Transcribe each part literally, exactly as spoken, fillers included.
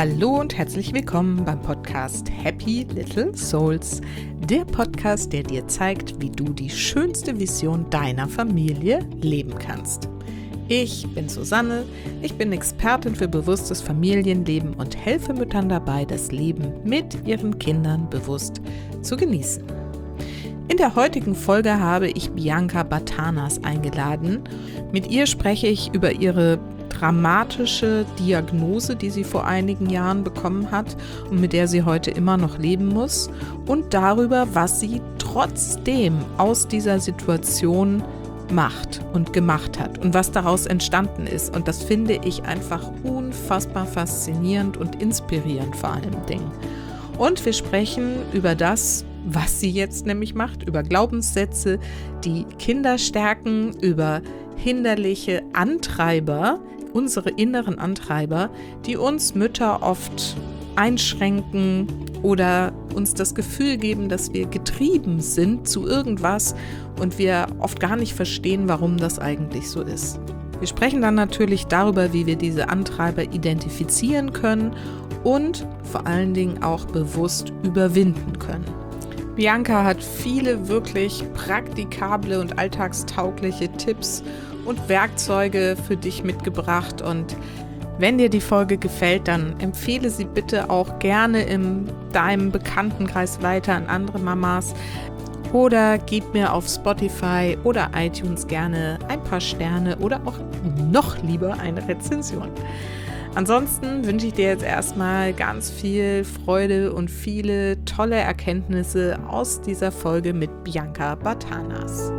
Hallo und herzlich willkommen beim Podcast Happy Little Souls, der Podcast, der dir zeigt, wie du die schönste Vision deiner Familie leben kannst. Ich bin Susanne, ich bin Expertin für bewusstes Familienleben und helfe Müttern dabei, das Leben mit ihren Kindern bewusst zu genießen. In der heutigen Folge habe ich Bianca Batanas eingeladen. Mit ihr spreche ich über ihre dramatische Diagnose, die sie vor einigen Jahren bekommen hat und mit der sie heute immer noch leben muss, und darüber, was sie trotzdem aus dieser Situation macht und gemacht hat und was daraus entstanden ist. Und das finde ich einfach unfassbar faszinierend und inspirierend vor allen Dingen. Und wir sprechen über das, was sie jetzt nämlich macht, über Glaubenssätze, die Kinder stärken, über hinderliche Antreiber, unsere inneren Antreiber, die uns Mütter oft einschränken oder uns das Gefühl geben, dass wir getrieben sind zu irgendwas und wir oft gar nicht verstehen, warum das eigentlich so ist. Wir sprechen dann natürlich darüber, wie wir diese Antreiber identifizieren können und vor allen Dingen auch bewusst überwinden können. Bianca hat viele wirklich praktikable und alltagstaugliche Tipps und Werkzeuge für dich mitgebracht, und wenn dir die Folge gefällt, dann empfehle sie bitte auch gerne in deinem Bekanntenkreis weiter an andere Mamas oder gib mir auf Spotify oder iTunes gerne ein paar Sterne oder auch noch lieber eine Rezension. Ansonsten wünsche ich dir jetzt erstmal ganz viel Freude und viele tolle Erkenntnisse aus dieser Folge mit Bianca Batanas.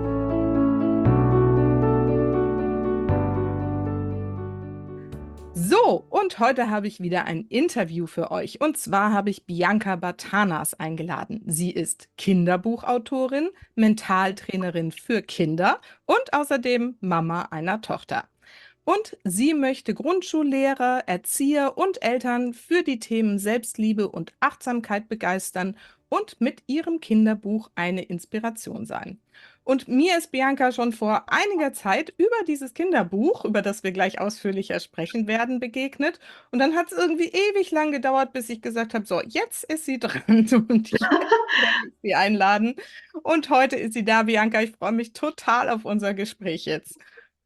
So, und heute habe ich wieder ein Interview für euch. Und zwar habe ich Bianca Batanas eingeladen. Sie ist Kinderbuchautorin, Mentaltrainerin für Kinder und außerdem Mama einer Tochter. Und sie möchte Grundschullehrer, Erzieher und Eltern für die Themen Selbstliebe und Achtsamkeit begeistern und mit ihrem Kinderbuch eine Inspiration sein. Und mir ist Bianca schon vor einiger Zeit über dieses Kinderbuch, über das wir gleich ausführlicher sprechen werden, begegnet. Und dann hat es irgendwie ewig lang gedauert, bis ich gesagt habe, so, jetzt ist sie dran und ich werde sie einladen. Und heute ist sie da, Bianca. Ich freue mich total auf unser Gespräch jetzt.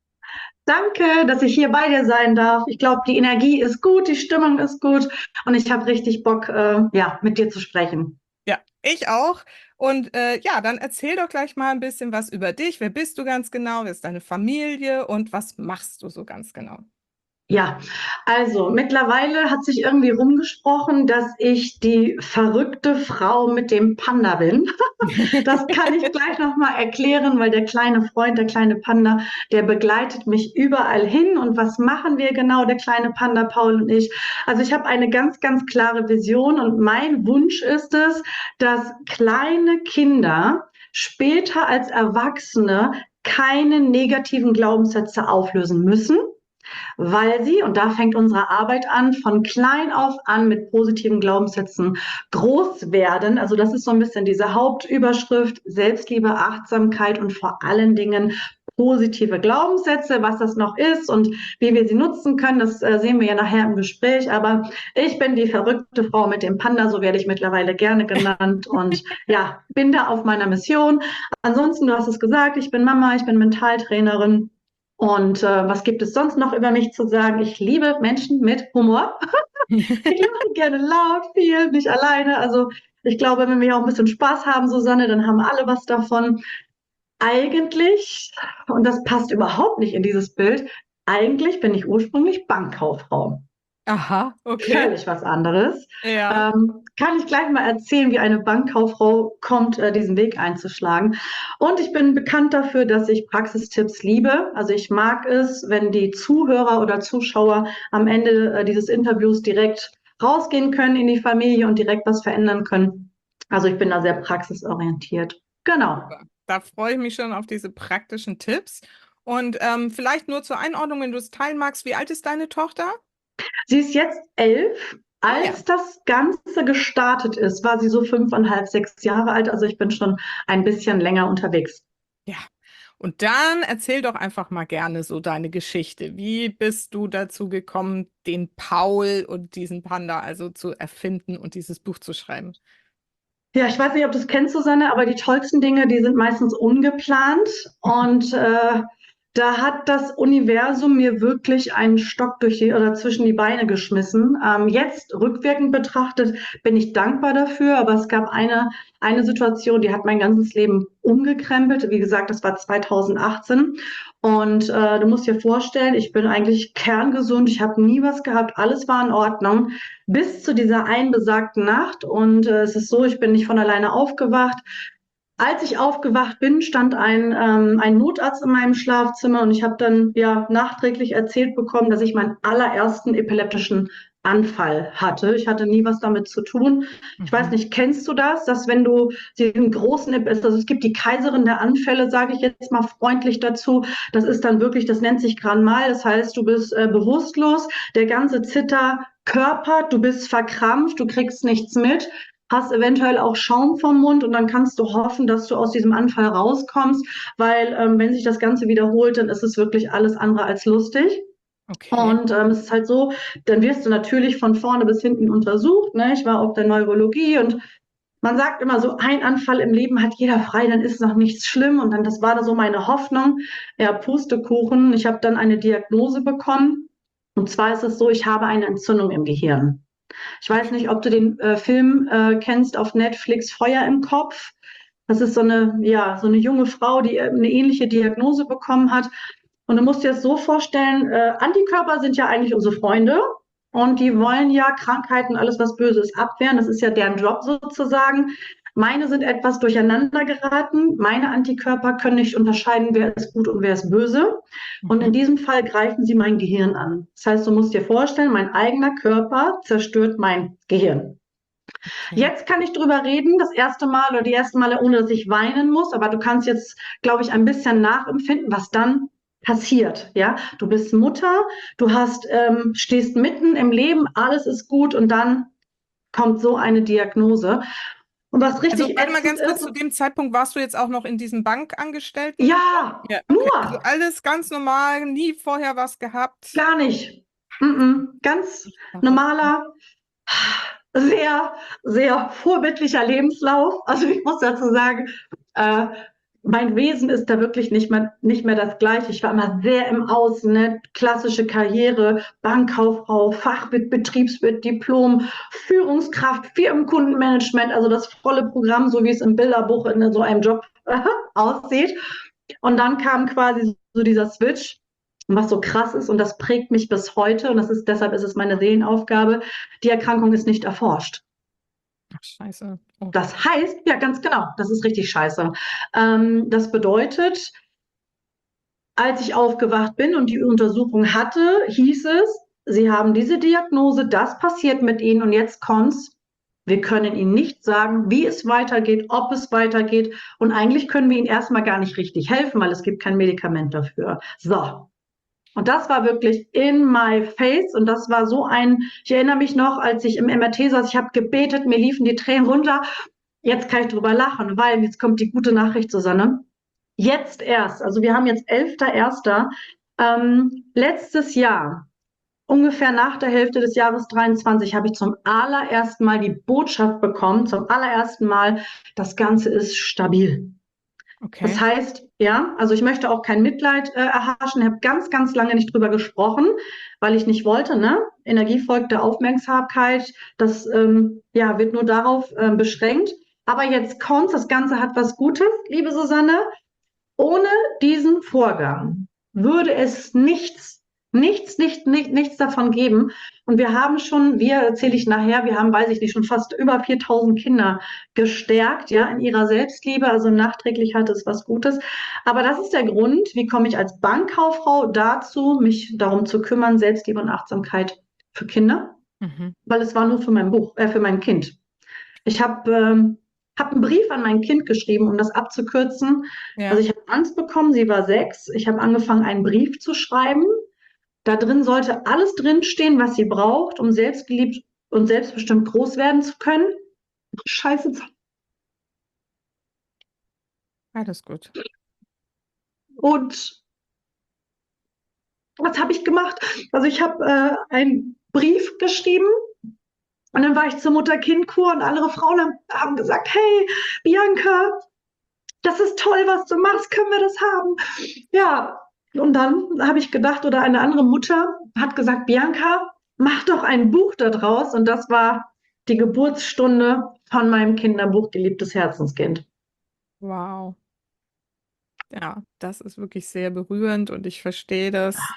Danke, dass ich hier bei dir sein darf. Ich glaube, die Energie ist gut, die Stimmung ist gut und ich habe richtig Bock, äh, ja, mit dir zu sprechen. Ja, ich auch. Und äh, ja, dann erzähl doch gleich mal ein bisschen was über dich. Wer bist du ganz genau? Wer ist deine Familie und was machst du so ganz genau? Ja, also mittlerweile hat sich irgendwie rumgesprochen, dass ich die verrückte Frau mit dem Panda bin. Das kann ich gleich nochmal erklären, weil der kleine Freund, der kleine Panda, der begleitet mich überall hin. Und was machen wir genau, der kleine Panda, Paul und ich? Also ich habe eine ganz, ganz klare Vision und mein Wunsch ist es, dass kleine Kinder später als Erwachsene keine negativen Glaubenssätze auflösen müssen, weil sie, und da fängt unsere Arbeit an, von klein auf an mit positiven Glaubenssätzen groß werden. Also das ist so ein bisschen diese Hauptüberschrift: Selbstliebe, Achtsamkeit und vor allen Dingen positive Glaubenssätze. Was das noch ist und wie wir sie nutzen können, das äh, sehen wir ja nachher im Gespräch. Aber ich bin die verrückte Frau mit dem Panda, so werde ich mittlerweile gerne genannt, und ja, bin da auf meiner Mission. Ansonsten, du hast es gesagt, ich bin Mama, ich bin Mentaltrainerin. Und äh, was gibt es sonst noch über mich zu sagen? Ich liebe Menschen mit Humor. Ich lache gerne laut, viel, nicht alleine. Also ich glaube, wenn wir auch ein bisschen Spaß haben, Susanne, dann haben alle was davon. Eigentlich, und das passt überhaupt nicht in dieses Bild, eigentlich bin ich ursprünglich Bankkauffrau. Aha, okay. Völlig was anderes. Ja. Ähm, kann ich gleich mal erzählen, wie eine Bankkauffrau kommt, äh, diesen Weg einzuschlagen. Und ich bin bekannt dafür, dass ich Praxistipps liebe. Also ich mag es, wenn die Zuhörer oder Zuschauer am Ende äh, dieses Interviews direkt rausgehen können in die Familie und direkt was verändern können. Also ich bin da sehr praxisorientiert. Genau. Super. Da freue ich mich schon auf diese praktischen Tipps. Und ähm, vielleicht nur zur Einordnung, wenn du es teilen magst, wie alt ist deine Tochter? Sie ist jetzt elf. Ah ja. Als das Ganze gestartet ist, war sie so fünfeinhalb, sechs Jahre alt. Also ich bin schon ein bisschen länger unterwegs. Ja. Und dann erzähl doch einfach mal gerne so deine Geschichte. Wie bist du dazu gekommen, den Paul und diesen Panda also zu erfinden und dieses Buch zu schreiben? Ja, ich weiß nicht, ob du es kennst, Susanne, aber die tollsten Dinge, die sind meistens ungeplant. Und äh, da hat das Universum mir wirklich einen Stock durch die oder zwischen die Beine geschmissen. Ähm, jetzt rückwirkend betrachtet bin ich dankbar dafür, aber es gab eine, eine Situation, die hat mein ganzes Leben umgekrempelt. Wie gesagt, das war zweitausendachtzehn. Und äh, du musst dir vorstellen, ich bin eigentlich kerngesund, ich habe nie was gehabt, alles war in Ordnung bis zu dieser einen besagten Nacht. Und äh, es ist so, ich bin nicht von alleine aufgewacht. Als ich aufgewacht bin, stand ein, ähm, ein Notarzt in meinem Schlafzimmer und ich habe dann ja nachträglich erzählt bekommen, dass ich meinen allerersten epileptischen Anfall hatte. Ich hatte nie was damit zu tun. Ich weiß Mhm. nicht, kennst du das, dass wenn du diesen großen, also es gibt die Kaiserin der Anfälle, sage ich jetzt mal freundlich dazu. Das ist dann wirklich, das nennt sich Grand Mal. Das heißt, du bist äh, bewusstlos, der ganze Zitterkörper, du bist verkrampft, du kriegst nichts mit, hast eventuell auch Schaum vom Mund und dann kannst du hoffen, dass du aus diesem Anfall rauskommst, weil ähm, wenn sich das Ganze wiederholt, dann ist es wirklich alles andere als lustig. Okay. Und ähm, es ist halt so, dann wirst du natürlich von vorne bis hinten untersucht. Ne? Ich war auf der Neurologie und man sagt immer so, ein Anfall im Leben hat jeder frei, dann ist noch nichts schlimm. Und dann, das war so meine Hoffnung. Ja, Pustekuchen. Ich habe dann eine Diagnose bekommen. Und zwar ist es so, ich habe eine Entzündung im Gehirn. Ich weiß nicht, ob du den äh, Film äh, kennst auf Netflix, Feuer im Kopf. Das ist so eine, ja, so eine junge Frau, die äh, eine ähnliche Diagnose bekommen hat. Und du musst dir das so vorstellen, äh, Antikörper sind ja eigentlich unsere Freunde und die wollen ja Krankheiten, alles was böse ist, abwehren. Das ist ja deren Job sozusagen. Meine sind etwas durcheinander geraten. Meine Antikörper können nicht unterscheiden, wer ist gut und wer ist böse. Und in Mhm. diesem Fall greifen sie mein Gehirn an. Das heißt, du musst dir vorstellen, mein eigener Körper zerstört mein Gehirn. Okay. Jetzt kann ich drüber reden, das erste Mal oder die ersten Male, ohne dass ich weinen muss, aber du kannst jetzt, glaube ich, ein bisschen nachempfinden, was dann passiert. Ja, du bist Mutter, du hast, ähm, stehst mitten im Leben, alles ist gut und dann kommt so eine Diagnose. Und was Also, richtig warte mal ätzend ganz kurz, ist, zu dem Zeitpunkt warst du jetzt auch noch in diesem Bankangestellten-Job? ja, Ja, okay. Also nur, alles ganz normal, nie vorher was gehabt. gar nicht. Mm -mm, ganz Verrückt. normaler, sehr, sehr vorbildlicher Lebenslauf. Also ich muss dazu sagen, äh, mein Wesen ist da wirklich nicht mehr, nicht mehr das gleiche. Ich war immer sehr im Außen, ne? Klassische Karriere, Bankkauffrau, Fachwirt, Betriebswirt, Diplom, Führungskraft, Firmenkundenmanagement, also das volle Programm, so wie es im Bilderbuch in so einem Job äh, aussieht. Und dann kam quasi so dieser Switch. Und was so krass ist, und das prägt mich bis heute, und das ist, deshalb ist es meine Seelenaufgabe, die Erkrankung ist nicht erforscht. Ach, scheiße. Oh. Das heißt, ja, ganz genau, das ist richtig scheiße. Ähm, das bedeutet, als ich aufgewacht bin und die Untersuchung hatte, hieß es, Sie haben diese Diagnose, das passiert mit Ihnen und jetzt kommt's. Wir können Ihnen nicht sagen, wie es weitergeht, ob es weitergeht und eigentlich können wir Ihnen erstmal gar nicht richtig helfen, weil es gibt kein Medikament dafür. So. Und das war wirklich in my face und das war so ein, ich erinnere mich noch, als ich im M R T saß, ich habe gebetet, mir liefen die Tränen runter. Jetzt kann ich drüber lachen, weil jetzt kommt die gute Nachricht, Susanne. Jetzt erst, also wir haben jetzt elfter erster Ähm, letztes Jahr, ungefähr nach der Hälfte des Jahres dreiundzwanzig, habe ich zum allerersten Mal die Botschaft bekommen, zum allerersten Mal, das Ganze ist stabil. Das Okay. heißt, ja, also ich möchte auch kein Mitleid äh, erhaschen. Ich habe ganz, ganz lange nicht drüber gesprochen, weil ich nicht wollte, ne? Energie folgt der Aufmerksamkeit. Das ähm, ja, wird nur darauf ähm, beschränkt. Aber jetzt kommt, das Ganze hat was Gutes, liebe Susanne. Ohne diesen Vorgang würde es nichts, nichts, nicht, nicht, nichts davon geben. Und wir haben schon, wir erzähle ich nachher, wir haben, weiß ich nicht, schon fast über viertausend Kinder gestärkt, ja, in ihrer Selbstliebe. Also nachträglich hat es was Gutes. Aber das ist der Grund, wie komme ich als Bankkauffrau dazu, mich darum zu kümmern, Selbstliebe und Achtsamkeit für Kinder, Mhm. weil es war nur für mein Buch, äh, für mein Kind. Ich habe ähm, hab einen Brief an mein Kind geschrieben, um das abzukürzen. Also Ja. ich habe Angst bekommen, sie war sechs. Ich habe angefangen, einen Brief zu schreiben. Da drin sollte alles drinstehen, was sie braucht, um selbstgeliebt und selbstbestimmt groß werden zu können. Scheiße. Alles gut. Und was habe ich gemacht? Also ich habe äh, einen Brief geschrieben und dann war ich zur Mutter-Kind-Kur und andere Frauen haben, haben gesagt, hey, Bianca, das ist toll, was du machst, können wir das haben? Ja, und dann habe ich gedacht, oder eine andere Mutter hat gesagt, Bianca, mach doch ein Buch daraus. Und das war die Geburtsstunde von meinem Kinderbuch Geliebtes Herzenskind. Wow. Ja, das ist wirklich sehr berührend und ich verstehe das.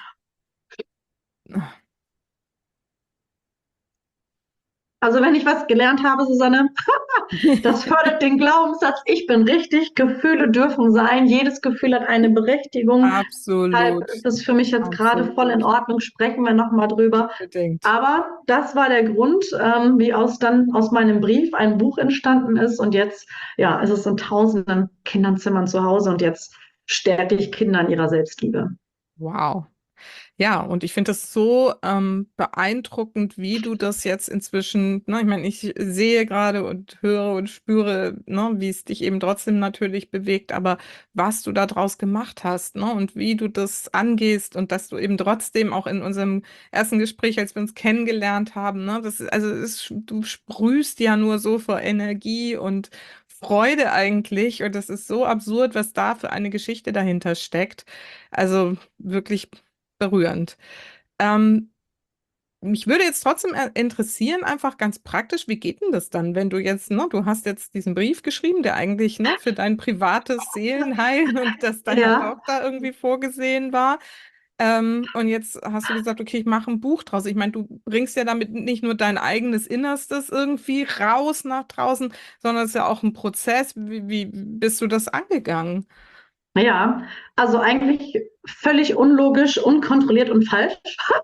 Also wenn ich was gelernt habe, Susanne, das fördert den Glaubenssatz, ich bin richtig, Gefühle dürfen sein, jedes Gefühl hat eine Berechtigung. Deshalb Absolut, ist es für mich jetzt gerade voll in absolut, Ordnung, sprechen wir nochmal drüber. unbedingt. Aber das war der Grund, ähm, wie aus dann aus meinem Brief ein Buch entstanden ist. Und jetzt, ja, ist es in tausenden Kinderzimmern zu Hause und jetzt stärke ich Kinder in ihrer Selbstliebe. Wow. Ja, und ich finde es so ähm, beeindruckend, wie du das jetzt inzwischen, ne, ich meine, ich sehe gerade und höre und spüre, ne, wie es dich eben trotzdem natürlich bewegt, aber was du daraus gemacht hast, ne, und wie du das angehst und dass du eben trotzdem auch in unserem ersten Gespräch, als wir uns kennengelernt haben, ne, das ist, also es, du sprühst ja nur so vor Energie und Freude eigentlich und das ist so absurd, was da für eine Geschichte dahinter steckt. Also wirklich berührend. Ähm, mich würde jetzt trotzdem äh, interessieren, einfach ganz praktisch, wie geht denn das dann, wenn du jetzt, ne, du hast jetzt diesen Brief geschrieben, der eigentlich, ne, für dein privates Seelenheil und das deiner Ja, Tochter irgendwie vorgesehen war. Ähm, und jetzt hast du gesagt, okay, ich mache ein Buch draus. Ich meine, du bringst ja damit nicht nur dein eigenes Innerstes irgendwie raus nach draußen, sondern es ist ja auch ein Prozess. Wie, wie bist du das angegangen? ja, also eigentlich völlig unlogisch, unkontrolliert und falsch.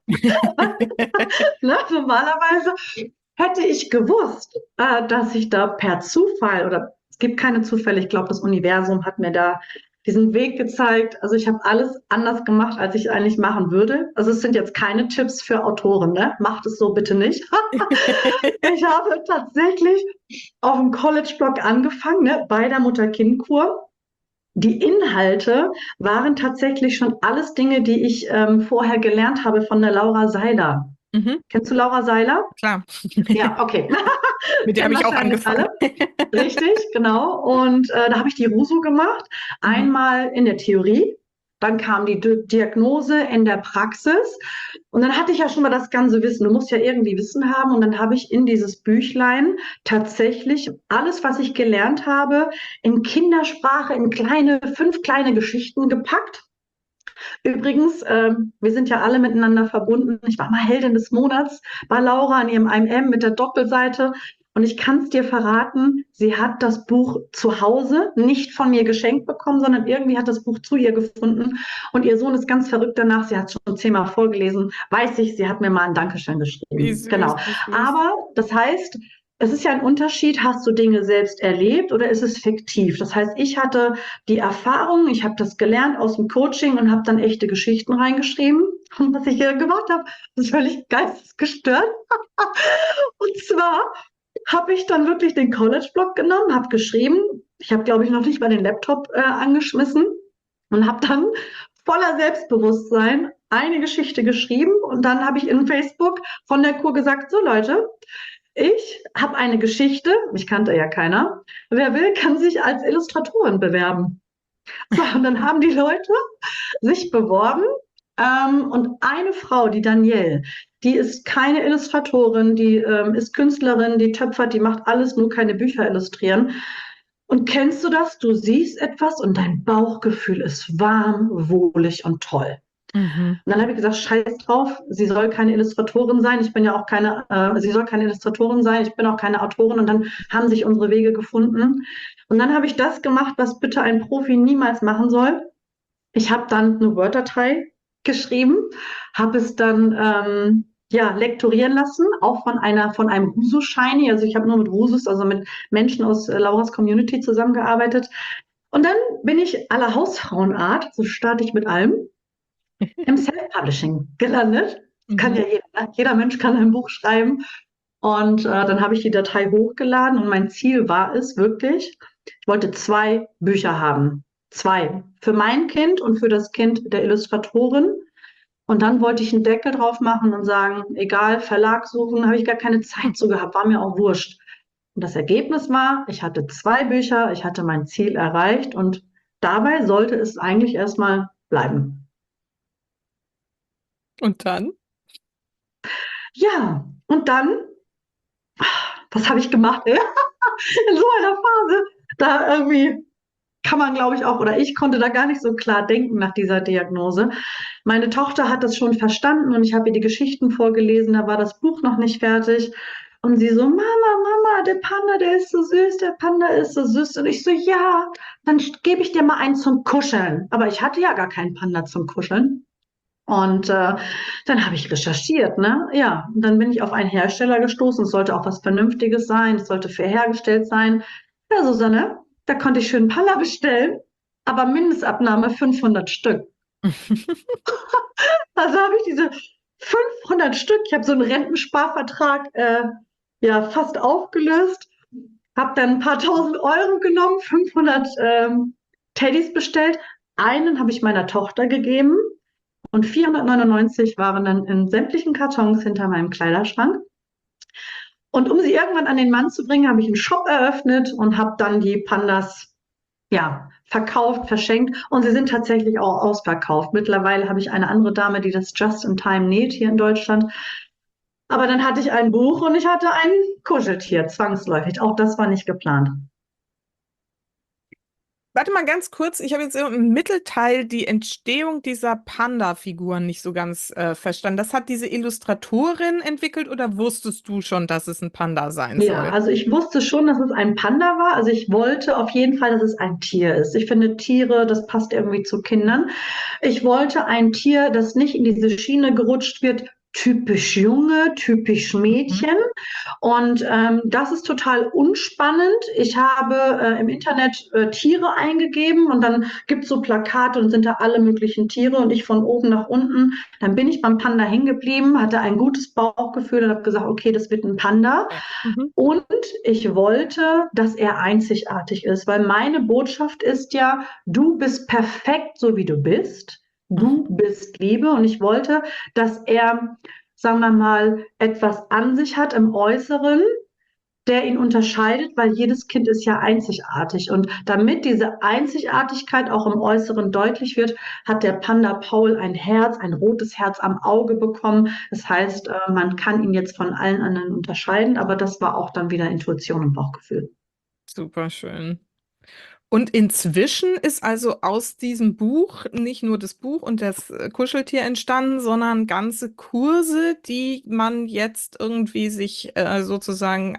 Ne? Normalerweise hätte ich gewusst, äh, dass ich da per Zufall, oder es gibt keine Zufälle, ich glaube, das Universum hat mir da diesen Weg gezeigt. Also ich habe alles anders gemacht, als ich eigentlich machen würde. Also es sind jetzt keine Tipps für Autoren, ne? Macht es so bitte nicht. Ich habe tatsächlich auf dem College-Blog angefangen, ne, bei der Mutter-Kind-Kur. Die Inhalte waren tatsächlich schon alles Dinge, die ich ähm, vorher gelernt habe von der Laura Seiler. Mhm, Kennst du Laura Seiler? klar. Ja, okay. Mit der Kennen habe ich auch wahrscheinlich angefangen. alle. Richtig, genau. Und äh, da habe ich die Rusu gemacht. Mhm. Einmal in der Theorie, dann kam die Di Diagnose in der Praxis. Und dann hatte ich ja schon mal das ganze Wissen. Du musst ja irgendwie Wissen haben. Und dann habe ich in dieses Büchlein tatsächlich alles, was ich gelernt habe, in Kindersprache, in kleine, fünf kleine Geschichten gepackt. Übrigens, ähm, wir sind ja alle miteinander verbunden. Ich war mal Heldin des Monats bei Laura an ihrem I M M mit der Doppelseite. Und ich kann es dir verraten, sie hat das Buch zu Hause nicht von mir geschenkt bekommen, sondern irgendwie hat das Buch zu ihr gefunden. Und ihr Sohn ist ganz verrückt danach. Sie hat es schon zehnmal vorgelesen. Weiß ich, sie hat mir mal ein Dankeschön Wie geschrieben. süß, Genau. wie süß. Aber das heißt, es ist ja ein Unterschied, hast du Dinge selbst erlebt oder ist es fiktiv? Das heißt, ich hatte die Erfahrung, ich habe das gelernt aus dem Coaching und habe dann echte Geschichten reingeschrieben. Und was ich hier gemacht habe, ist völlig geistesgestört. Und zwar habe ich dann wirklich den College-Blog genommen, habe geschrieben. Ich habe, glaube ich, noch nicht mal den Laptop äh, angeschmissen und habe dann voller Selbstbewusstsein eine Geschichte geschrieben. Und dann habe ich in Facebook von der Kur gesagt, so Leute, ich habe eine Geschichte, mich kannte ja keiner. Wer will, kann sich als Illustratorin bewerben. So, und dann haben die Leute sich beworben. Ähm, und eine Frau, die Danielle, die ist keine Illustratorin, die ähm, ist Künstlerin, die töpfert, die macht alles, nur keine Bücher illustrieren. Und kennst du das? Du siehst etwas und dein Bauchgefühl ist warm, wohlig und toll. Mhm. Und dann habe ich gesagt, scheiß drauf, sie soll keine Illustratorin sein. Ich bin ja auch keine, äh, sie soll keine Illustratorin sein, ich bin auch keine Autorin. Und dann haben sich unsere Wege gefunden. Und dann habe ich das gemacht, was bitte ein Profi niemals machen soll. Ich habe dann eine Word-Datei geschrieben, habe es dann ähm, ja, lektorieren lassen, auch von einer von einem Rusu-Shiny. Also ich habe nur mit Rusus, also mit Menschen aus äh, Lauras Community zusammengearbeitet. Und dann bin ich aller Hausfrauenart, so starte ich mit allem, im Self-Publishing gelandet. Das kann Mhm. ja jeder, jeder Mensch kann ein Buch schreiben. Und äh, dann habe ich die Datei hochgeladen und mein Ziel war es wirklich, ich wollte zwei Bücher haben. Zwei. Für mein Kind und für das Kind der Illustratorin. Und dann wollte ich einen Deckel drauf machen und sagen, egal, Verlag suchen, habe ich gar keine Zeit zu gehabt, war mir auch wurscht. Und das Ergebnis war, ich hatte zwei Bücher, ich hatte mein Ziel erreicht und dabei sollte es eigentlich erstmal bleiben. Und dann? Ja, und dann, was habe ich gemacht? In so einer Phase, da irgendwie kann man, glaube ich, auch, oder ich konnte da gar nicht so klar denken nach dieser Diagnose. Meine Tochter hat das schon verstanden und ich habe ihr die Geschichten vorgelesen, da war das Buch noch nicht fertig. Und sie so, Mama, Mama, der Panda, der ist so süß, der Panda ist so süß. Und ich so, ja, dann gebe ich dir mal einen zum Kuscheln. Aber ich hatte ja gar keinen Panda zum Kuscheln. Und äh, dann habe ich recherchiert, ne? Ja, und dann bin ich auf einen Hersteller gestoßen. Es sollte auch was Vernünftiges sein, es sollte fair hergestellt sein. Ja, Susanne, da konnte ich schön Palla bestellen, aber Mindestabnahme fünfhundert Stück. Also habe ich diese fünfhundert Stück, ich habe so einen Rentensparvertrag äh, ja fast aufgelöst, habe dann ein paar tausend Euro genommen, fünfhundert ähm, Teddys bestellt. Einen habe ich meiner Tochter gegeben. Und vierhundertneunundneunzig waren dann in sämtlichen Kartons hinter meinem Kleiderschrank. Und um sie irgendwann an den Mann zu bringen, habe ich einen Shop eröffnet und habe dann die Pandas, ja, verkauft, verschenkt. Und sie sind tatsächlich auch ausverkauft. Mittlerweile habe ich eine andere Dame, die das Just in Time näht hier in Deutschland. Aber dann hatte ich ein Buch und ich hatte ein Kuscheltier, zwangsläufig. Auch das war nicht geplant. Warte mal ganz kurz, ich habe jetzt im Mittelteil die Entstehung dieser Panda-Figuren nicht so ganz äh, verstanden. Das hat diese Illustratorin entwickelt oder wusstest du schon, dass es ein Panda sein Ja, soll? also ich wusste schon, dass es ein Panda war. Also ich wollte auf jeden Fall, dass es ein Tier ist. Ich finde Tiere, das passt irgendwie zu Kindern. Ich wollte ein Tier, das nicht in diese Schiene gerutscht wird, typisch Junge, typisch Mhm. Mädchen. Und ähm, das ist total unspannend. Ich habe äh, im Internet äh, Tiere eingegeben und dann gibt es so Plakate und sind da alle möglichen Tiere und ich von oben nach unten. Dann bin ich beim Panda hängen geblieben, hatte ein gutes Bauchgefühl und habe gesagt, okay, das wird ein Panda. Ja. Mhm. Und ich wollte, dass er einzigartig ist, weil meine Botschaft ist ja, du bist perfekt, so wie du bist. Du Mhm. bist Liebe. Und ich wollte, dass er, sagen wir mal, etwas an sich hat im Äußeren, der ihn unterscheidet, weil jedes Kind ist ja einzigartig. Und damit diese Einzigartigkeit auch im Äußeren deutlich wird, hat der Panda Paul ein Herz, ein rotes Herz am Auge bekommen. Das heißt, äh, man kann ihn jetzt von allen anderen unterscheiden, aber das war auch dann wieder Intuition und Bauchgefühl. Super schön. Und inzwischen ist also aus diesem Buch nicht nur das Buch und das äh, Kuscheltier entstanden, sondern ganze Kurse, die man jetzt irgendwie sich äh, sozusagen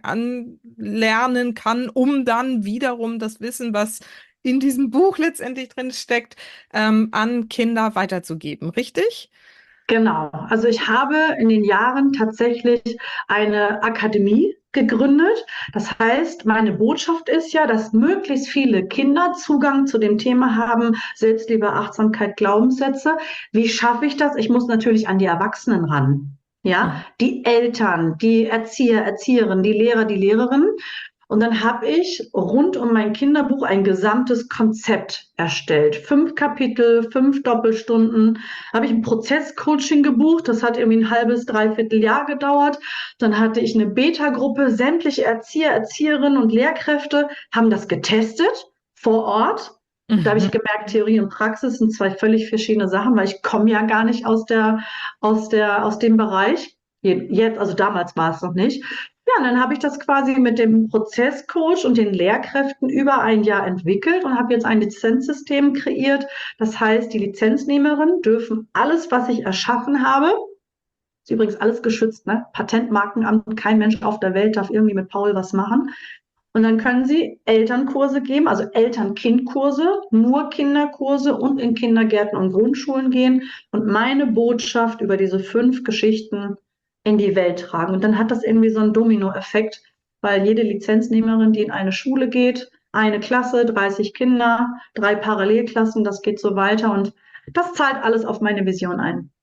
anlernen kann, um dann wiederum das Wissen, was in diesem Buch letztendlich drin steckt, ähm, an Kinder weiterzugeben. Richtig? Genau. Also ich habe in den Jahren tatsächlich eine Akademie gegründet. Das heißt, meine Botschaft ist ja, dass möglichst viele Kinder Zugang zu dem Thema haben, Selbstliebe, Achtsamkeit, Glaubenssätze. Wie schaffe ich das? Ich muss natürlich an die Erwachsenen ran. Ja, Mhm. die Eltern, die Erzieher, Erzieherinnen, die Lehrer, die Lehrerinnen. Und dann habe ich rund um mein Kinderbuch ein gesamtes Konzept erstellt. Fünf Kapitel, fünf Doppelstunden. Habe ich ein Prozesscoaching gebucht. Das hat irgendwie ein halbes, dreiviertel Jahr gedauert. Dann hatte ich eine Beta-Gruppe. Sämtliche Erzieher, Erzieherinnen und Lehrkräfte haben das getestet vor Ort. Und da habe ich Mhm. gemerkt, Theorie und Praxis sind zwei völlig verschiedene Sachen, weil ich komme ja gar nicht aus der, aus der, aus dem Bereich. Jetzt, also damals war es noch nicht. Ja, und dann habe ich das quasi mit dem Prozesscoach und den Lehrkräften über ein Jahr entwickelt und habe jetzt ein Lizenzsystem kreiert. Das heißt, die Lizenznehmerinnen dürfen alles, was ich erschaffen habe, ist übrigens alles geschützt, ne? Patentmarkenamt, kein Mensch auf der Welt darf irgendwie mit Paul was machen. Und dann können sie Elternkurse geben, also Eltern-Kind-Kurse, nur Kinderkurse und in Kindergärten und Grundschulen gehen und meine Botschaft über diese fünf Geschichten in die Welt tragen. Und dann hat das irgendwie so einen Dominoeffekt, weil jede Lizenznehmerin, die in eine Schule geht, eine Klasse, dreißig Kinder, drei Parallelklassen, das geht so weiter und das zahlt alles auf meine Vision ein.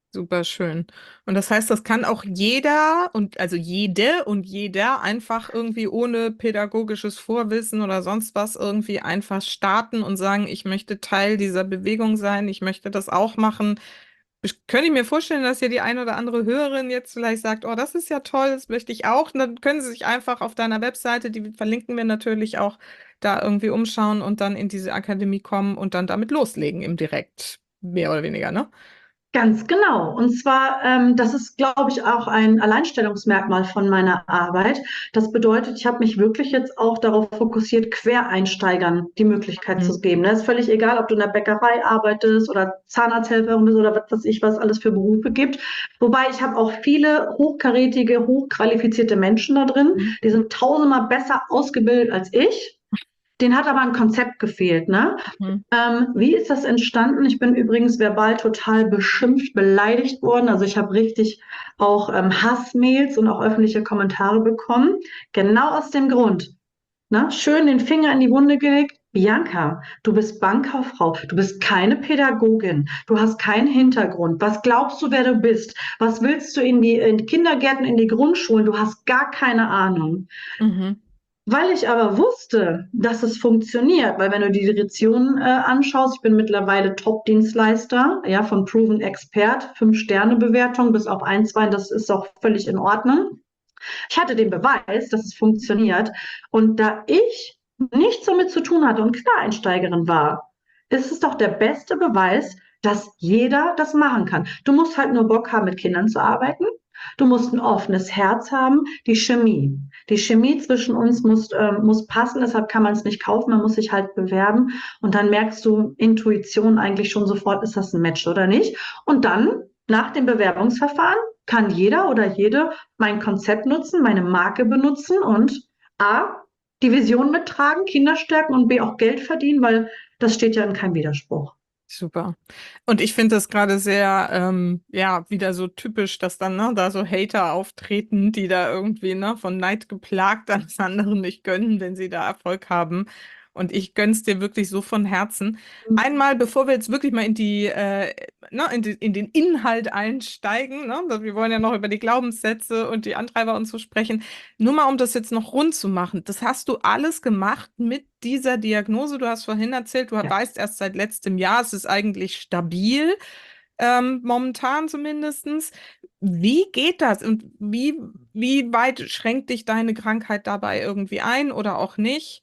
Super schön. Und das heißt, das kann auch jeder und also jede und jeder einfach irgendwie ohne pädagogisches Vorwissen oder sonst was irgendwie einfach starten und sagen, ich möchte Teil dieser Bewegung sein, ich möchte das auch machen. Ich, könnte ich mir vorstellen, dass hier die ein oder andere Hörerin jetzt vielleicht sagt, oh, das ist ja toll, das möchte ich auch. Und dann können Sie sich einfach auf deiner Webseite, die verlinken wir natürlich auch, da irgendwie umschauen und dann in diese Akademie kommen und dann damit loslegen im Direkt, mehr oder weniger, ne? Ganz genau. Und zwar, ähm, das ist, glaube ich, auch ein Alleinstellungsmerkmal von meiner Arbeit. Das bedeutet, ich habe mich wirklich jetzt auch darauf fokussiert, Quereinsteigern die Möglichkeit Mhm. zu geben. Es ist völlig egal, ob du in der Bäckerei arbeitest oder Zahnarzthelferin bist oder was weiß ich, was alles für Berufe gibt. Wobei ich habe auch viele hochkarätige, hochqualifizierte Menschen da drin. Die sind tausendmal besser ausgebildet als ich. Den hat aber ein Konzept gefehlt, ne? Mhm. Ähm, wie ist das entstanden? Ich bin übrigens verbal total beschimpft, beleidigt worden. Also ich habe richtig auch ähm, Hassmails und auch öffentliche Kommentare bekommen. Genau aus dem Grund. Ne? Schön den Finger in die Wunde gelegt. Bianca, du bist Bankkauffrau, du bist keine Pädagogin, du hast keinen Hintergrund. Was glaubst du, wer du bist? Was willst du in die, in die Kindergärten, in die Grundschulen? Du hast gar keine Ahnung. Mhm. Weil ich aber wusste, dass es funktioniert, weil wenn du die Direktion äh, anschaust, ich bin mittlerweile Top-Dienstleister, ja, von Proven Expert, Fünf-Sterne-Bewertung bis auf ein, zwei, das ist auch völlig in Ordnung. Ich hatte den Beweis, dass es funktioniert. Und da ich nichts damit zu tun hatte und Quereinsteigerin war, ist es doch der beste Beweis, dass jeder das machen kann. Du musst halt nur Bock haben, mit Kindern zu arbeiten. Du musst ein offenes Herz haben, die Chemie. Die Chemie zwischen uns muss, äh, muss passen, deshalb kann man es nicht kaufen, man muss sich halt bewerben und dann merkst du Intuition eigentlich schon sofort, ist das ein Match oder nicht. Und dann, nach dem Bewerbungsverfahren, kann jeder oder jede mein Konzept nutzen, meine Marke benutzen und A, die Vision mittragen, Kinder stärken und B, auch Geld verdienen, weil das steht ja in keinem Widerspruch. Super. Und ich finde das gerade sehr, ähm, ja, wieder so typisch, dass dann, ne, da so Hater auftreten, die da irgendwie, ne, von Neid geplagt alles anderen nicht gönnen, wenn sie da Erfolg haben. Und ich gönn's dir wirklich so von Herzen. Einmal, bevor wir jetzt wirklich mal in die, äh, ne, in die, in den Inhalt einsteigen, ne, wir wollen ja noch über die Glaubenssätze und die Antreiber und so sprechen. Nur mal, um das jetzt noch rund zu machen. Das hast du alles gemacht mit dieser Diagnose. Du hast vorhin erzählt, du Ja. weißt erst seit letztem Jahr, es ist eigentlich stabil, ähm, momentan zumindestens. Wie geht das und wie, wie weit schränkt dich deine Krankheit dabei irgendwie ein oder auch nicht?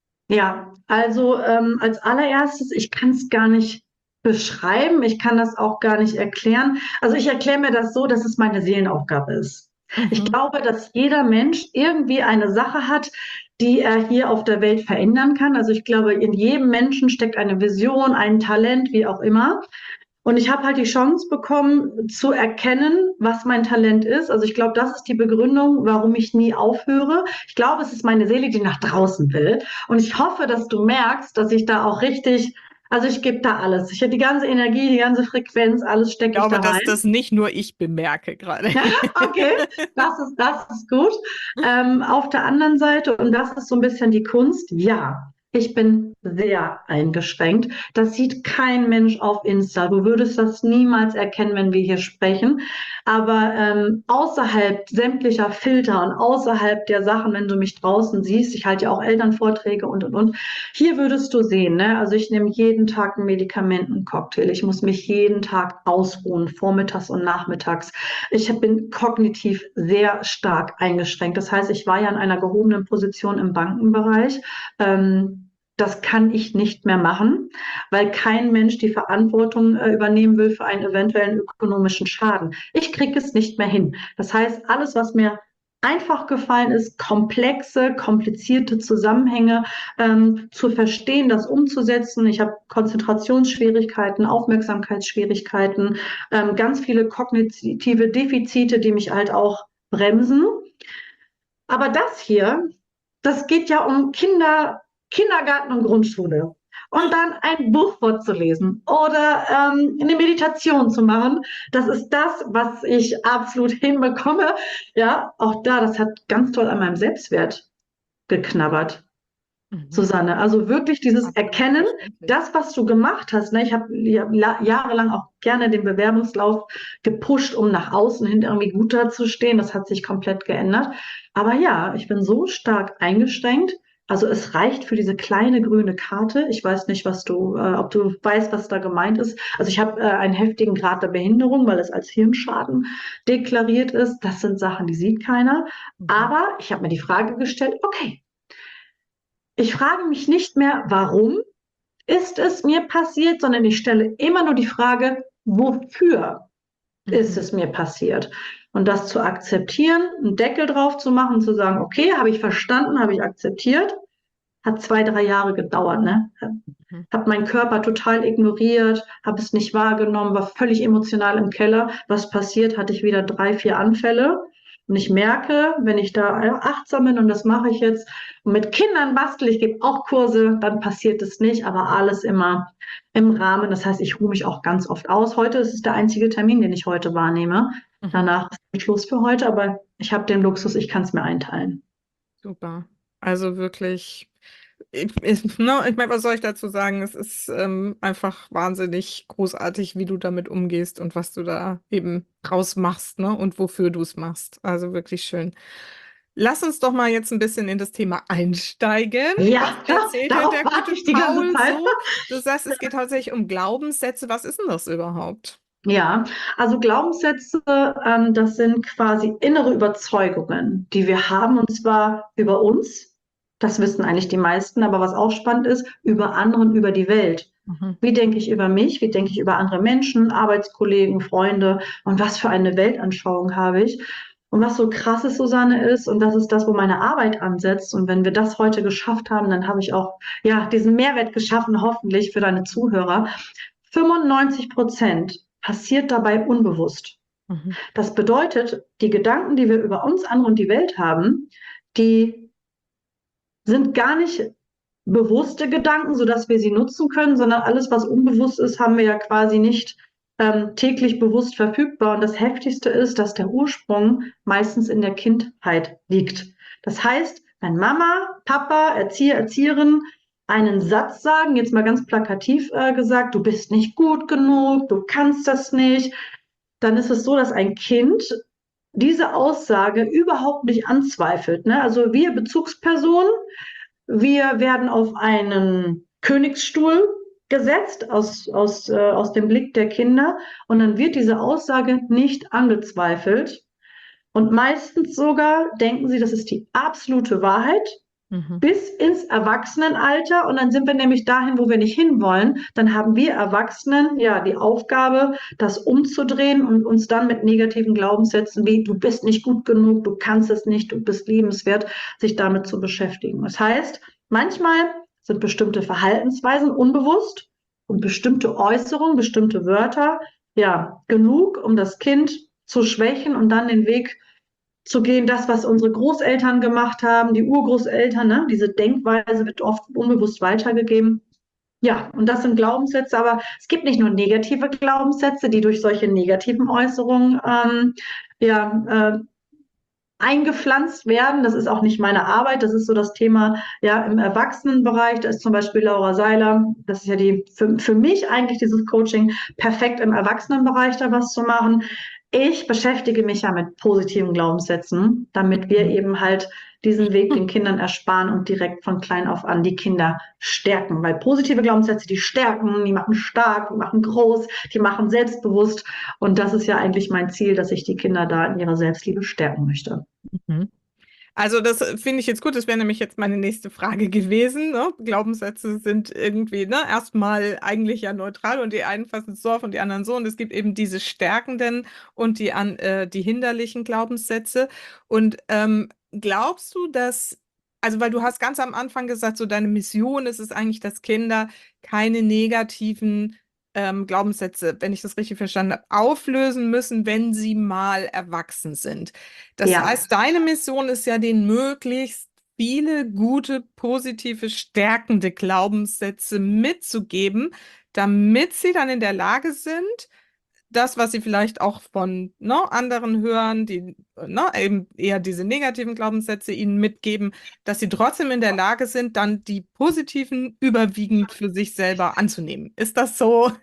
Ja, also ähm, als allererstes, ich kann es gar nicht beschreiben, ich kann das auch gar nicht erklären. Also ich erkläre mir das so, dass es meine Seelenaufgabe ist. Ich Mhm. glaube, dass jeder Mensch irgendwie eine Sache hat, die er hier auf der Welt verändern kann. Also ich glaube, in jedem Menschen steckt eine Vision, ein Talent, wie auch immer. Und ich habe halt die Chance bekommen, zu erkennen, was mein Talent ist. Also ich glaube, das ist die Begründung, warum ich nie aufhöre. Ich glaube, es ist meine Seele, die nach draußen will. Und ich hoffe, dass du merkst, dass ich da auch richtig, also ich gebe da alles. Ich habe die ganze Energie, die ganze Frequenz, alles Ich stecke ich glaube, da dass rein. das nicht nur ich bemerke gerade. Okay, das ist, das ist gut. Ähm, auf der anderen Seite, und das ist so ein bisschen die Kunst, ja, ich bin sehr eingeschränkt. Das sieht kein Mensch auf Insta. Du würdest das niemals erkennen, wenn wir hier sprechen. Aber ähm, außerhalb sämtlicher Filter und außerhalb der Sachen, wenn du mich draußen siehst, ich halte ja auch Elternvorträge und, und, und, hier würdest du sehen, ne? Also ich nehme jeden Tag einen Medikamentencocktail. Ich muss mich jeden Tag ausruhen, vormittags und nachmittags. Ich bin kognitiv sehr stark eingeschränkt. Das heißt, ich war ja in einer gehobenen Position im Bankenbereich. Ähm, das kann ich nicht mehr machen, weil kein Mensch die Verantwortung äh, übernehmen will für einen eventuellen ökonomischen Schaden. Ich kriege es nicht mehr hin. Das heißt, alles, was mir einfach gefallen ist, komplexe, komplizierte Zusammenhänge ähm, zu verstehen, das umzusetzen. Ich habe Konzentrationsschwierigkeiten, Aufmerksamkeitsschwierigkeiten, ähm, ganz viele kognitive Defizite, die mich halt auch bremsen. Aber das hier, das geht ja um Kinder, Kindergarten und Grundschule. Und dann ein Buch vorzulesen oder ähm, eine Meditation zu machen, das ist das, was ich absolut hinbekomme. Ja, auch da, das hat ganz toll an meinem Selbstwert geknabbert. Mhm. Susanne. Also wirklich dieses Absolut Erkennen, verständlich. das, was du gemacht hast. Ne? Ich habe ja, jahrelang auch gerne den Bewerbungslauf gepusht, um nach außen hin irgendwie gut dazustehen. Das hat sich komplett geändert. Aber ja, ich bin so stark eingeschränkt. Also es reicht für diese kleine grüne Karte. Ich weiß nicht, was du, äh, ob du weißt, was da gemeint ist. Also ich habe äh, einen heftigen Grad der Behinderung, weil es als Hirnschaden deklariert ist. Das sind Sachen, die sieht keiner. Mhm. Aber ich habe mir die Frage gestellt, okay, ich frage mich nicht mehr, warum ist es mir passiert, sondern ich stelle immer nur die Frage, wofür ist Mhm. es mir passiert? Und das zu akzeptieren, einen Deckel drauf zu machen, zu sagen, okay, habe ich verstanden, habe ich akzeptiert, hat zwei, drei Jahre gedauert, ne? Mhm. Habe meinen Körper total ignoriert, habe es nicht wahrgenommen, war völlig emotional im Keller. Was passiert? Hatte ich wieder drei, vier Anfälle. Und ich merke, wenn ich da achtsam bin, und das mache ich jetzt, und mit Kindern bastel, ich gebe auch Kurse, dann passiert es nicht, aber alles immer im Rahmen. Das heißt, ich ruhe mich auch ganz oft aus. Heute ist es der einzige Termin, den ich heute wahrnehme. Mhm. Danach ist Schluss für heute, aber ich habe den Luxus, ich kann es mir einteilen. Super. Also wirklich, ich, ich, ne, ich meine, was soll ich dazu sagen? Es ist ähm, einfach wahnsinnig großartig, wie du damit umgehst und was du da eben draus machst, ne? Und wofür du es machst. Also wirklich schön. Lass uns doch mal jetzt ein bisschen in das Thema einsteigen. Was Ja, erzählt dir darauf der warte gute ich die ganze Paul Zeit. so? Du sagst, es geht hauptsächlich um Glaubenssätze. Was ist denn das überhaupt? Ja, also Glaubenssätze, ähm, das sind quasi innere Überzeugungen, die wir haben, und zwar über uns. Das wissen eigentlich die meisten, aber was auch spannend ist, über andere und über die Welt. Mhm. Wie denke ich über mich? Wie denke ich über andere Menschen, Arbeitskollegen, Freunde? Und was für eine Weltanschauung habe ich? Und was so krass ist, Susanne, ist, und das ist das, wo meine Arbeit ansetzt. Und wenn wir das heute geschafft haben, dann habe ich auch, ja, diesen Mehrwert geschaffen, hoffentlich für deine Zuhörer. fünfundneunzig Prozent passiert dabei unbewusst. Mhm. Das bedeutet, die Gedanken, die wir über uns, andere und die Welt haben, die sind gar nicht bewusste Gedanken, sodass wir sie nutzen können, sondern alles, was unbewusst ist, haben wir ja quasi nicht ähm, täglich bewusst verfügbar. Und das Heftigste ist, dass der Ursprung meistens in der Kindheit liegt. Das heißt, wenn Mama, Papa, Erzieher, Erzieherin einen Satz sagen, jetzt mal ganz plakativ äh, gesagt, du bist nicht gut genug, du kannst das nicht, dann ist es so, dass ein Kind diese Aussage überhaupt nicht anzweifelt. Ne? Also wir Bezugspersonen, wir werden auf einen Königsstuhl gesetzt aus, aus, äh, aus dem Blick der Kinder, und dann wird diese Aussage nicht angezweifelt. Und meistens sogar denken sie, das ist die absolute Wahrheit Mhm. bis ins Erwachsenenalter. Und dann sind wir nämlich dahin, wo wir nicht hinwollen. Dann haben wir Erwachsenen ja die Aufgabe, das umzudrehen und uns dann mit negativen Glaubenssätzen wie du bist nicht gut genug, du kannst es nicht, du bist liebenswert, sich damit zu beschäftigen. Das heißt, manchmal sind bestimmte Verhaltensweisen unbewusst und bestimmte Äußerungen, bestimmte Wörter, ja, genug, um das Kind zu schwächen und dann den Weg zu gehen, das, was unsere Großeltern gemacht haben, die Urgroßeltern, ne? Diese Denkweise wird oft unbewusst weitergegeben. Ja, und das sind Glaubenssätze, aber es gibt nicht nur negative Glaubenssätze, die durch solche negativen Äußerungen ähm, ja, äh, eingepflanzt werden. Das ist auch nicht meine Arbeit. Das ist so das Thema ja im Erwachsenenbereich. Da ist zum Beispiel Laura Seiler. Das ist ja die für, für mich eigentlich dieses Coaching perfekt im Erwachsenenbereich da was zu machen. Ich beschäftige mich ja mit positiven Glaubenssätzen, damit wir Mhm. eben halt diesen Weg den Kindern ersparen und direkt von klein auf an die Kinder stärken. Weil positive Glaubenssätze, die stärken, die machen stark, die machen groß, die machen selbstbewusst. Und das ist ja eigentlich mein Ziel, dass ich die Kinder da in ihrer Selbstliebe stärken möchte. Mhm. Also das äh, finde ich jetzt gut, das wäre nämlich jetzt meine nächste Frage gewesen. Ne? Glaubenssätze sind irgendwie ne, erstmal eigentlich ja neutral und die einen fassen es so auf und die anderen so. Und es gibt eben diese stärkenden und die, an, äh, die hinderlichen Glaubenssätze. Und ähm, glaubst du, dass, also weil du hast ganz am Anfang gesagt, so deine Mission ist es eigentlich, dass Kinder keine negativen ähm, Glaubenssätze, wenn ich das richtig verstanden habe, auflösen müssen, wenn sie mal erwachsen sind. Das Ja, heißt, deine Mission ist ja, den möglichst viele gute, positive, stärkende Glaubenssätze mitzugeben, damit sie dann in der Lage sind, das, was sie vielleicht auch von ne, anderen hören, die ne, eben eher diese negativen Glaubenssätze ihnen mitgeben, dass sie trotzdem in der Lage sind, dann die positiven überwiegend für sich selber anzunehmen. Ist das so?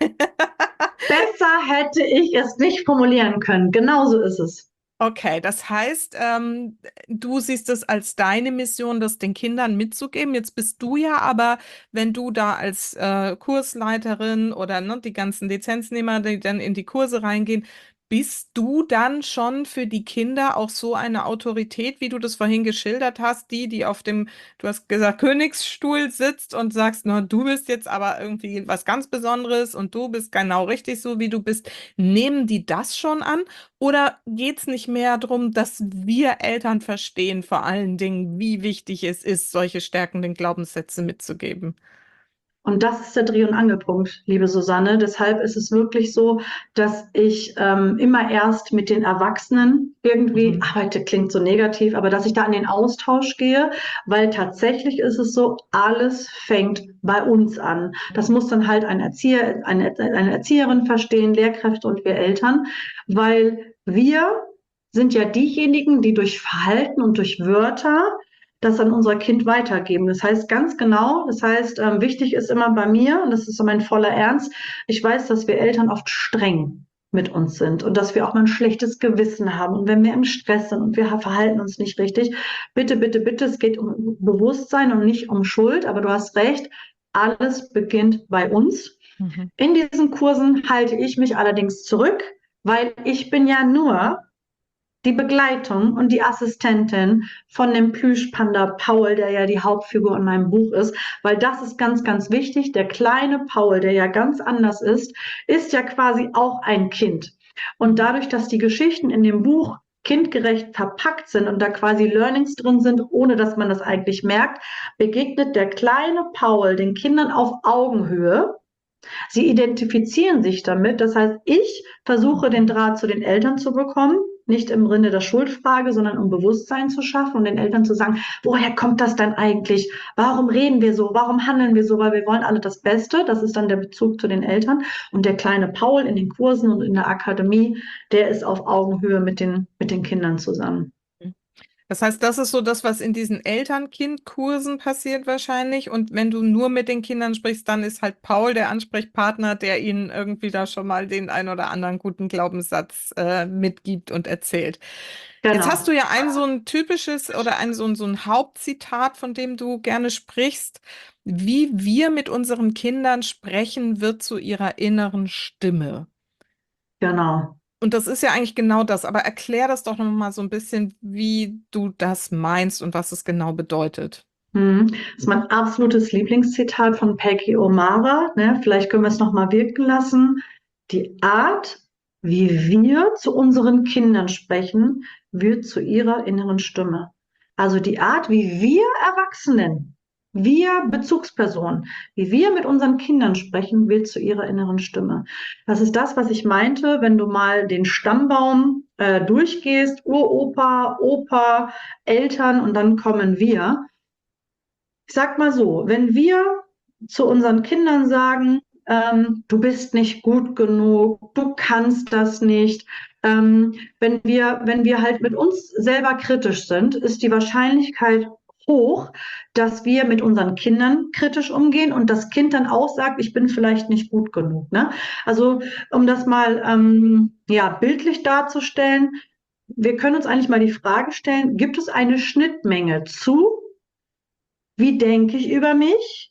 Besser hätte ich es nicht formulieren können. Genauso ist es. Okay, das heißt, ähm, du siehst es als deine Mission, das den Kindern mitzugeben. Jetzt bist du ja aber, wenn du da als äh, Kursleiterin oder ne, die ganzen Lizenznehmer, die dann in die Kurse reingehen, bist du dann schon für die Kinder auch so eine Autorität, wie du das vorhin geschildert hast, die, die auf dem, du hast gesagt, Königsstuhl sitzt und sagst, na, du bist jetzt aber irgendwie was ganz Besonderes und du bist genau richtig so, wie du bist. Nehmen die das schon an? Oder geht es nicht mehr darum, dass wir Eltern verstehen, vor allen Dingen, wie wichtig es ist, solche stärkenden Glaubenssätze mitzugeben? Und das ist der Dreh- und Angelpunkt, liebe Susanne. Deshalb ist es wirklich so, dass ich ähm, immer erst mit den Erwachsenen irgendwie Mhm. arbeite, klingt so negativ, aber dass ich da in den Austausch gehe, weil tatsächlich ist es so, alles fängt bei uns an. Das muss dann halt ein Erzieher, eine, eine Erzieherin verstehen, Lehrkräfte und wir Eltern, weil wir sind ja diejenigen, die durch Verhalten und durch Wörter das an unser Kind weitergeben. Das heißt ganz genau, das heißt, ähm, wichtig ist immer bei mir, und das ist so mein voller Ernst, ich weiß, dass wir Eltern oft streng mit uns sind und dass wir auch mal ein schlechtes Gewissen haben. Und wenn wir im Stress sind und wir verhalten uns nicht richtig, bitte, bitte, bitte, es geht um Bewusstsein und nicht um Schuld, aber du hast recht, alles beginnt bei uns. Mhm. In diesen Kursen halte ich mich allerdings zurück, weil ich bin ja nur die Begleitung und die Assistentin von dem Plüschpanda Paul, der ja die Hauptfigur in meinem Buch ist, weil das ist ganz, ganz wichtig. Der kleine Paul, der ja ganz anders ist, ist ja quasi auch ein Kind. Und dadurch, dass die Geschichten in dem Buch kindgerecht verpackt sind und da quasi Learnings drin sind, ohne dass man das eigentlich merkt, begegnet der kleine Paul den Kindern auf Augenhöhe. Sie identifizieren sich damit. Das heißt, ich versuche den Draht zu den Eltern zu bekommen, nicht im Sinne der Schuldfrage, sondern um Bewusstsein zu schaffen und den Eltern zu sagen, woher kommt das denn eigentlich? Warum reden wir so? Warum handeln wir so? Weil wir wollen alle das Beste. Das ist dann der Bezug zu den Eltern. Und der kleine Paul in den Kursen und in der Akademie, der ist auf Augenhöhe mit den, mit den Kindern zusammen. Das heißt, das ist so das, was in diesen Eltern-Kind-Kursen passiert wahrscheinlich. Und wenn du nur mit den Kindern sprichst, dann ist halt Paul der Ansprechpartner, der ihnen irgendwie da schon mal den ein oder anderen guten Glaubenssatz äh, mitgibt und erzählt. Jetzt hast Genau. du ja ein so ein typisches oder ein so ein, so ein Hauptzitat, von dem du gerne sprichst. Wie wir mit unseren Kindern sprechen, wird zu ihrer inneren Stimme. Genau. Und das ist ja eigentlich genau das. Aber erklär das doch noch mal so ein bisschen, wie du das meinst und was es genau bedeutet. Mhm. Das ist mein absolutes Lieblingszitat von Peggy O'Mara. Ne? Vielleicht können wir es noch mal wirken lassen. Die Art, wie wir zu unseren Kindern sprechen, wird zu ihrer inneren Stimme. Also die Art, wie wir Erwachsenen, wir Bezugspersonen, wie wir mit unseren Kindern sprechen, wird zu ihrer inneren Stimme. Das ist das, was ich meinte, wenn du mal den Stammbaum äh, durchgehst, Uropa, Opa, Eltern und dann kommen wir. Ich sag mal so, wenn wir zu unseren Kindern sagen, ähm, du bist nicht gut genug, du kannst das nicht, ähm, wenn wir, wenn wir halt mit uns selber kritisch sind, ist die Wahrscheinlichkeit hoch, dass wir mit unseren Kindern kritisch umgehen und das Kind dann auch sagt, ich bin vielleicht nicht gut genug. Ne? Also um das mal ähm, ja, bildlich darzustellen, wir können uns eigentlich mal die Frage stellen, gibt es eine Schnittmenge zu, wie denke ich über mich?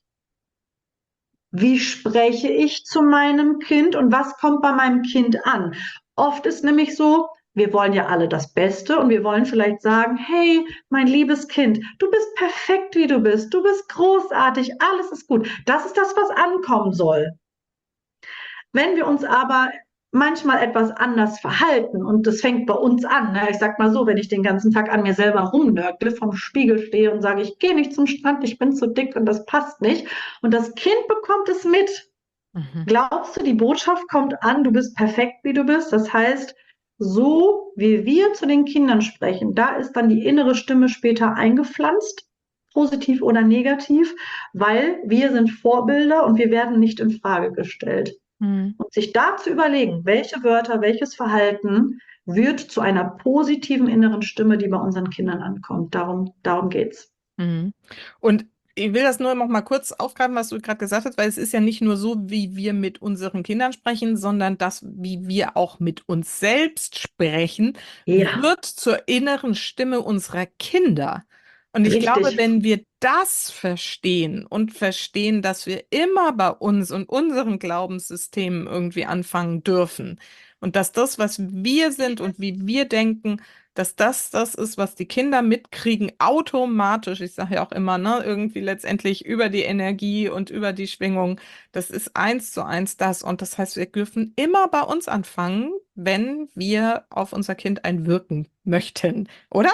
Wie spreche ich zu meinem Kind und was kommt bei meinem Kind an? Oft ist nämlich so, wir wollen ja alle das Beste und wir wollen vielleicht sagen, hey, mein liebes Kind, du bist perfekt, wie du bist, du bist großartig, alles ist gut. Das ist das, was ankommen soll. Wenn wir uns aber manchmal etwas anders verhalten und das fängt bei uns an, ne? Ich sag mal so, wenn ich den ganzen Tag an mir selber rumnörgle, vom Spiegel stehe und sage, ich gehe nicht zum Strand, ich bin zu dick und das passt nicht und das Kind bekommt es mit. Mhm. Glaubst du, die Botschaft kommt an, du bist perfekt, wie du bist? Das heißt, so wie wir zu den Kindern sprechen, da ist dann die innere Stimme später eingepflanzt, positiv oder negativ, weil wir sind Vorbilder und wir werden nicht in Frage gestellt. Mhm. Und sich da zu überlegen, welche Wörter, welches Verhalten wird zu einer positiven inneren Stimme, die bei unseren Kindern ankommt. Darum, darum geht's. Mhm. Und ich will das nur noch mal kurz aufgreifen, was du gerade gesagt hast, weil es ist ja nicht nur so, wie wir mit unseren Kindern sprechen, sondern das, wie wir auch mit uns selbst sprechen, Ja, wird zur inneren Stimme unserer Kinder. Und ich glaube, richtig. wenn wir das verstehen und verstehen, dass wir immer bei uns und unseren Glaubenssystemen irgendwie anfangen dürfen und dass das, was wir sind und wie wir denken, dass das das ist, was die Kinder mitkriegen, automatisch. Ich sage ja auch immer, ne, irgendwie letztendlich über die Energie und über die Schwingung. Das ist eins zu eins das. Und das heißt, wir dürfen immer bei uns anfangen, wenn wir auf unser Kind einwirken möchten, oder?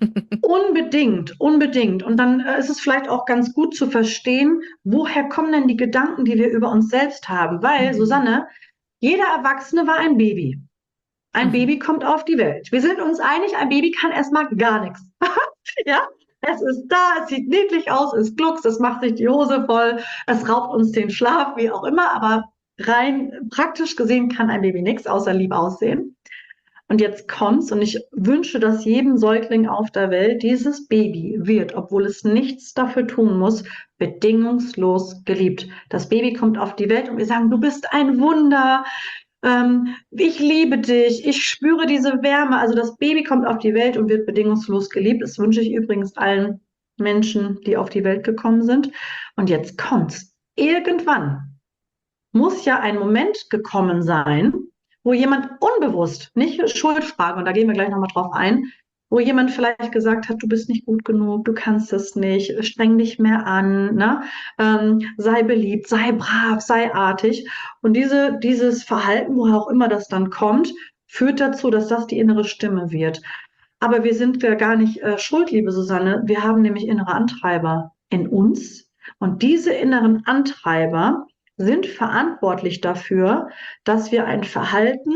Unbedingt, unbedingt. Und dann äh, ist es vielleicht auch ganz gut zu verstehen, woher kommen denn die Gedanken, die wir über uns selbst haben? Weil, Mhm. Susanne, jeder Erwachsene war ein Baby. Ein Mhm. Baby kommt auf die Welt. Wir sind uns einig, ein Baby kann erstmal gar nichts. Ja, es ist da, es sieht niedlich aus, es gluckst, es macht sich die Hose voll, es raubt uns den Schlaf, wie auch immer, aber rein praktisch gesehen kann ein Baby nichts außer lieb aussehen. Und jetzt kommt's und ich wünsche das jedem Säugling auf der Welt. Dieses Baby wird, obwohl es nichts dafür tun muss, bedingungslos geliebt. Das Baby kommt auf die Welt und wir sagen, du bist ein Wunder. Ähm, ich liebe dich. Ich spüre diese Wärme. Also das Baby kommt auf die Welt und wird bedingungslos geliebt. Das wünsche ich übrigens allen Menschen, die auf die Welt gekommen sind. Und jetzt kommt's. Irgendwann muss ja ein Moment gekommen sein, wo jemand unbewusst, nicht Schuldfrage, und da gehen wir gleich nochmal drauf ein, wo jemand vielleicht gesagt hat, du bist nicht gut genug, du kannst es nicht, streng dich mehr an, ne? Ähm, sei beliebt, sei brav, sei artig. Und diese, dieses Verhalten, woher auch immer das dann kommt, führt dazu, dass das die innere Stimme wird. Aber wir sind ja gar nicht äh, schuld, liebe Susanne. Wir haben nämlich innere Antreiber in uns. Und diese inneren Antreiber sind verantwortlich dafür, dass wir ein Verhalten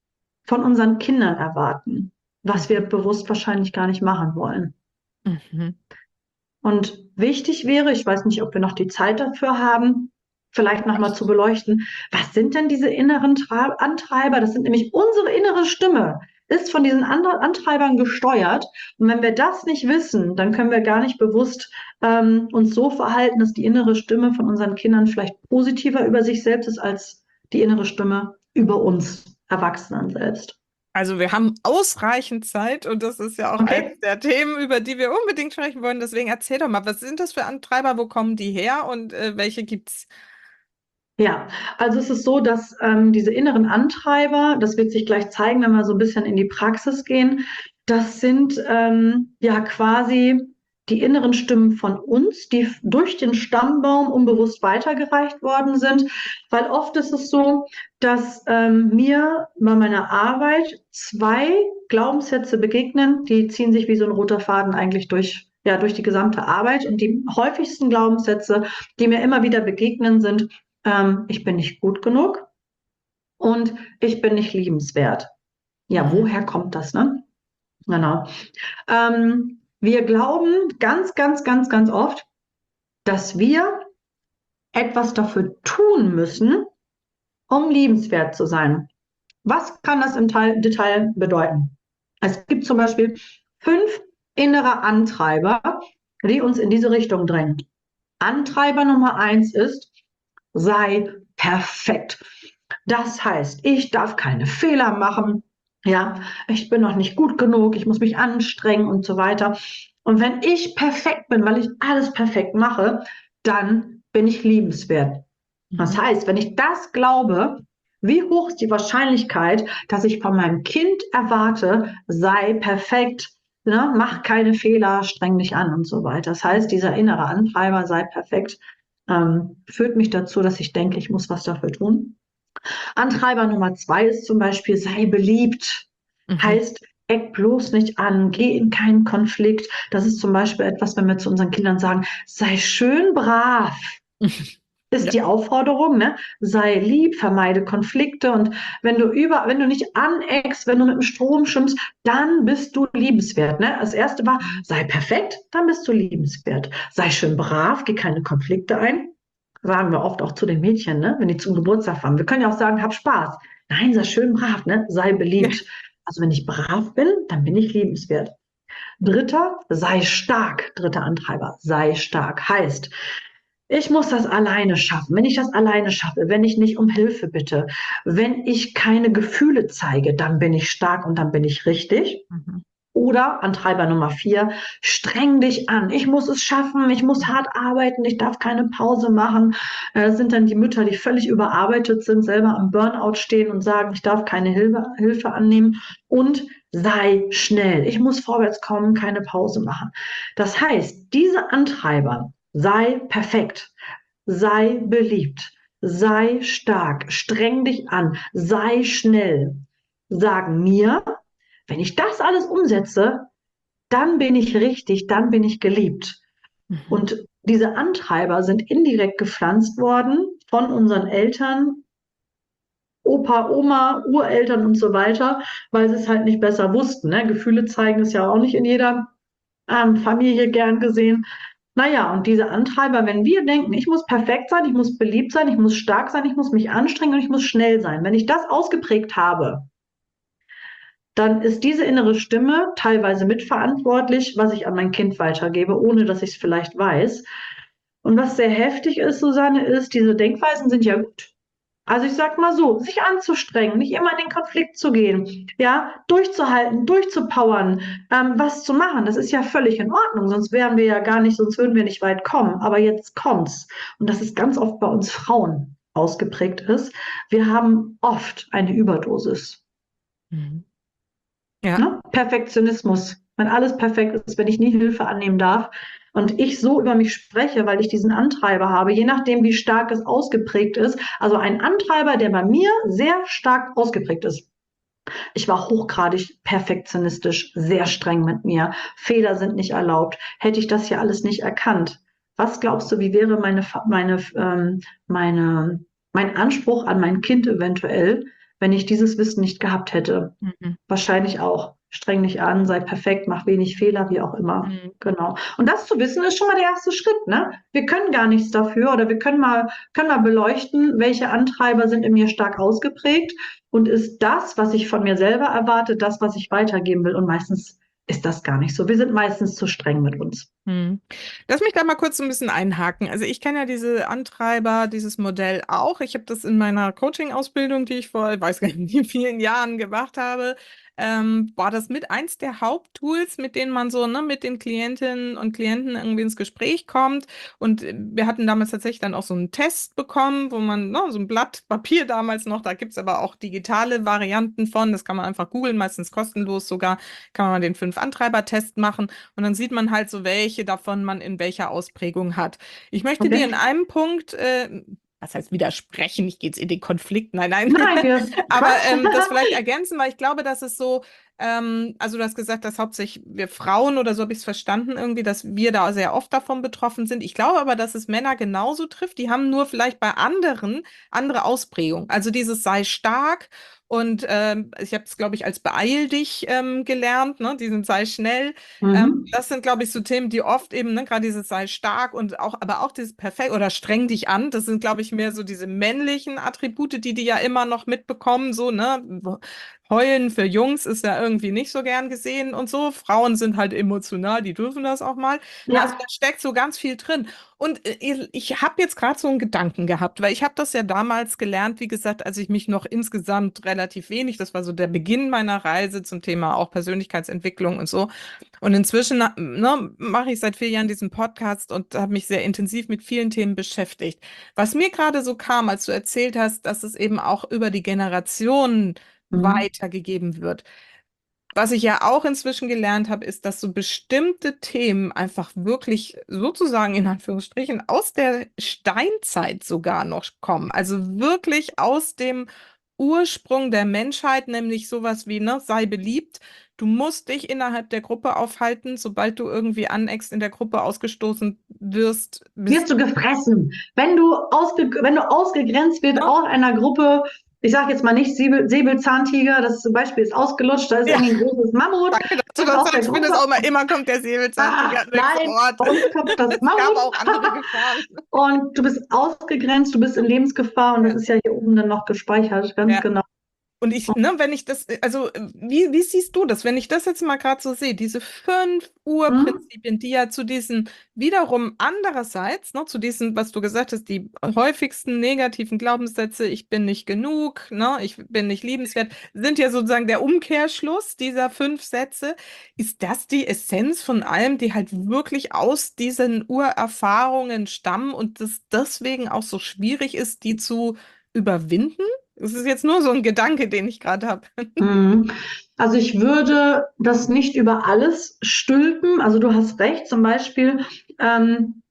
von unseren Kindern erwarten, was wir Mhm. bewusst wahrscheinlich gar nicht machen wollen. Mhm. Und wichtig wäre, ich weiß nicht, ob wir noch die Zeit dafür haben, vielleicht nochmal zu beleuchten, was sind denn diese inneren Tra Antreiber? Das sind nämlich unsere innere Stimme, ist von diesen anderen Antreibern gesteuert. Und wenn wir das nicht wissen, dann können wir gar nicht bewusst ähm, uns so verhalten, dass die innere Stimme von unseren Kindern vielleicht positiver über sich selbst ist als die innere Stimme über uns Erwachsenen selbst. Also wir haben ausreichend Zeit und das ist ja auch eines Okay? der Themen, über die wir unbedingt sprechen wollen. Deswegen erzähl doch mal, was sind das für Antreiber, wo kommen die her und äh, welche gibt's? Ja, also es ist so, dass ähm, diese inneren Antreiber, das wird sich gleich zeigen, wenn wir so ein bisschen in die Praxis gehen, das sind ähm, ja quasi die inneren Stimmen von uns, die f- durch den Stammbaum unbewusst weitergereicht worden sind, weil oft ist es so, dass ähm, mir bei meiner Arbeit zwei Glaubenssätze begegnen, die ziehen sich wie so ein roter Faden eigentlich durch, ja, durch die gesamte Arbeit und die häufigsten Glaubenssätze, die mir immer wieder begegnen, sind ähm, ich bin nicht gut genug und ich bin nicht liebenswert. Ja, Mhm. woher kommt das, ne? Genau. Ähm, wir glauben ganz, ganz, ganz, ganz oft, dass wir etwas dafür tun müssen, um liebenswert zu sein. Was kann das im Teil, Detail bedeuten? Es gibt zum Beispiel fünf innere Antreiber, die uns in diese Richtung drängen. Antreiber Nummer eins ist, sei perfekt. Das heißt, ich darf keine Fehler machen. Ja, ich bin noch nicht gut genug, ich muss mich anstrengen und so weiter. Und wenn ich perfekt bin, weil ich alles perfekt mache, dann bin ich liebenswert. Das Mhm. heißt, wenn ich das glaube, wie hoch ist die Wahrscheinlichkeit, dass ich von meinem Kind erwarte, sei perfekt, ne, mach keine Fehler, streng dich an und so weiter. Das heißt, dieser innere Antreiber, sei perfekt, ähm, führt mich dazu, dass ich denke, ich muss was dafür tun. Antreiber Nummer zwei ist zum Beispiel, sei beliebt. Mhm. Heißt, eck bloß nicht an, geh in keinen Konflikt. Das ist zum Beispiel etwas, wenn wir zu unseren Kindern sagen, sei schön brav. Ist Ja. die Aufforderung, ne? Sei lieb, vermeide Konflikte und wenn du über, wenn du nicht aneckst, wenn du mit dem Strom schwimmst, dann bist du liebenswert, ne? Das erste war, Mhm. sei perfekt, dann bist du liebenswert. Sei schön brav, geh keine Konflikte ein. sagen wir oft auch zu den Mädchen, ne, wenn die zum Geburtstag fahren. Wir können ja auch sagen, hab Spaß. Nein, sei schön brav, ne? Sei Ja. beliebt. Also wenn ich brav bin, dann bin ich liebenswert. Dritter, sei stark. Dritter Antreiber, sei stark. Heißt, ich muss das alleine schaffen. Wenn ich das alleine schaffe, wenn ich nicht um Hilfe bitte, wenn ich keine Gefühle zeige, dann bin ich stark und dann bin ich richtig. Mhm. Oder Antreiber Nummer vier, streng dich an. Ich muss es schaffen, ich muss hart arbeiten, ich darf keine Pause machen. Äh, Das sind dann die Mütter, die völlig überarbeitet sind, selber am Burnout stehen und sagen, ich darf keine Hilfe, Hilfe annehmen. Und sei schnell. Ich muss vorwärts kommen, keine Pause machen. Das heißt, diese Antreiber, sei perfekt, sei beliebt, sei stark, streng dich an, sei schnell, sagen mir, wenn ich das alles umsetze, dann bin ich richtig, dann bin ich geliebt. Mhm. Und diese Antreiber sind indirekt gepflanzt worden von unseren Eltern, Opa, Oma, Ureltern und so weiter, weil sie es halt nicht besser wussten. Ne? Gefühle zeigen ist ja auch nicht in jeder ähm, Familie gern gesehen. Naja, und diese Antreiber, wenn wir denken, ich muss perfekt sein, ich muss beliebt sein, ich muss stark sein, ich muss mich anstrengen und ich muss schnell sein. Wenn ich das ausgeprägt habe, dann ist diese innere Stimme teilweise mitverantwortlich, was ich an mein Kind weitergebe, ohne dass ich es vielleicht weiß. Und was sehr heftig ist, Susanne, ist, diese Denkweisen sind ja gut. Also ich sag mal so, sich anzustrengen, nicht immer in den Konflikt zu gehen, ja, durchzuhalten, durchzupowern, ähm, was zu machen, das ist ja völlig in Ordnung, sonst wären wir ja gar nicht, sonst würden wir nicht weit kommen. Aber jetzt kommt's. Und das ist ganz oft bei uns Frauen ausgeprägt ist. Wir haben oft eine Überdosis. Mhm. Ja. Ne? Perfektionismus. Wenn alles perfekt ist, wenn ich nie Hilfe annehmen darf und ich so über mich spreche, weil ich diesen Antreiber habe, je nachdem, wie stark es ausgeprägt ist. Also ein Antreiber, der bei mir sehr stark ausgeprägt ist. Ich war hochgradig perfektionistisch, sehr streng mit mir. Fehler sind nicht erlaubt. Hätte ich das hier alles nicht erkannt, was glaubst du, wie wäre meine, meine, ähm, meine, mein Anspruch an mein Kind eventuell, wenn ich dieses Wissen nicht gehabt hätte? Mhm. Wahrscheinlich auch. Streng dich an, sei perfekt, mach wenig Fehler, wie auch immer. Mhm. Genau. Und das zu wissen, ist schon mal der erste Schritt, ne? Wir können gar nichts dafür oder wir können mal, können mal beleuchten, welche Antreiber sind in mir stark ausgeprägt und ist das, was ich von mir selber erwarte, das, was ich weitergeben will. Und meistens ist das gar nicht so. Wir sind meistens zu streng mit uns. Hm. Lass mich da mal kurz so ein bisschen einhaken. Also ich kenne ja diese Antreiber, dieses Modell auch. Ich habe das in meiner Coaching-Ausbildung, die ich vor, ich weiß gar nicht, wie vielen Jahren gemacht habe, ähm, war das mit eins der Haupttools, mit denen man so, ne, mit den Klientinnen und Klienten irgendwie ins Gespräch kommt. Und äh, wir hatten damals tatsächlich dann auch so einen Test bekommen, wo man, ne, so ein Blatt Papier damals noch, da gibt es aber auch digitale Varianten von, das kann man einfach googeln, meistens kostenlos sogar, kann man mal den Fünf-Antreiber-Test machen. Und dann sieht man halt so, welche davon man in welcher Ausprägung hat. Ich möchte dir in Okay? einem Punkt, äh, was heißt widersprechen? Ich gehe jetzt in den Konflikt. Nein, nein. Nein, wir, Aber Quatsch. ähm, das vielleicht ergänzen, weil ich glaube, dass es so, ähm, also du hast gesagt, dass hauptsächlich wir Frauen oder so habe ich es verstanden irgendwie, dass wir da sehr oft davon betroffen sind. Ich glaube aber, dass es Männer genauso trifft. Die haben nur vielleicht bei anderen andere Ausprägung. Also dieses sei stark und ähm, ich habe es, glaube ich, als beeil dich ähm, gelernt, ne? Diesen sei schnell. Ähm, Mhm. das sind, glaube ich, so Themen, die oft eben, ne, gerade dieses sei stark und auch, aber auch dieses perfekt oder streng dich an. Das sind, glaube ich, mehr so diese männlichen Attribute, die die ja immer noch mitbekommen, so, ne? Heulen für Jungs ist ja irgendwie nicht so gern gesehen und so. Frauen sind halt emotional, die dürfen das auch mal. Na, also Ja, da steckt so ganz viel drin. Und äh, ich, ich habe jetzt gerade so einen Gedanken gehabt, weil ich habe das ja damals gelernt, wie gesagt, als ich mich noch insgesamt relativ wenig, das war so der Beginn meiner Reise zum Thema auch Persönlichkeitsentwicklung und so. Und inzwischen, ne, mache ich seit vier Jahren diesen Podcast und habe mich sehr intensiv mit vielen Themen beschäftigt. Was mir gerade so kam, als du erzählt hast, dass es eben auch über die Generationen mhm. weitergegeben wird. Was ich ja auch inzwischen gelernt habe, ist, dass so bestimmte Themen einfach wirklich sozusagen in Anführungsstrichen aus der Steinzeit sogar noch kommen. Also wirklich aus dem Ursprung der Menschheit, nämlich sowas wie, ne, sei beliebt. Du musst dich innerhalb der Gruppe aufhalten. Sobald du irgendwie aneckst, in der Gruppe ausgestoßen wirst, bist Wirst du gefressen. Wenn du, ausge, wenn du ausgegrenzt wird du, ne? aus einer Gruppe, ich sage jetzt mal nicht Säbel, Säbelzahntiger, das zum Beispiel ist ausgelutscht, da ist Ja. irgendwie ein großes Mammut. Danke, dass du Das ist das aus der sagst. Ich finde es Gruppe. auch immer, immer kommt der Ah, Säbelzahntiger. Und denkst, nein, oh, bei uns kommt das es gab Mammut. auch andere Gefahren. Und du bist ausgegrenzt, du bist in Lebensgefahr und Ja. das ist ja hier oben dann noch gespeichert, ganz Ja. genau. Und ich, ne, wenn ich das, also wie, wie siehst du das, wenn ich das jetzt mal gerade so sehe, diese fünf Hm? Urprinzipien, die ja zu diesen, wiederum andererseits, ne, zu diesen, was du gesagt hast, die häufigsten negativen Glaubenssätze, ich bin nicht genug, ne, ich bin nicht liebenswert, sind ja sozusagen der Umkehrschluss dieser fünf Sätze. Ist das die Essenz von allem, die halt wirklich aus diesen Urerfahrungen stammen und das deswegen auch so schwierig ist, die zu überwinden? Das ist jetzt nur so ein Gedanke, den ich gerade habe. Mhm. Also ich würde das nicht über alles stülpen. Also du hast recht, zum Beispiel, ähm,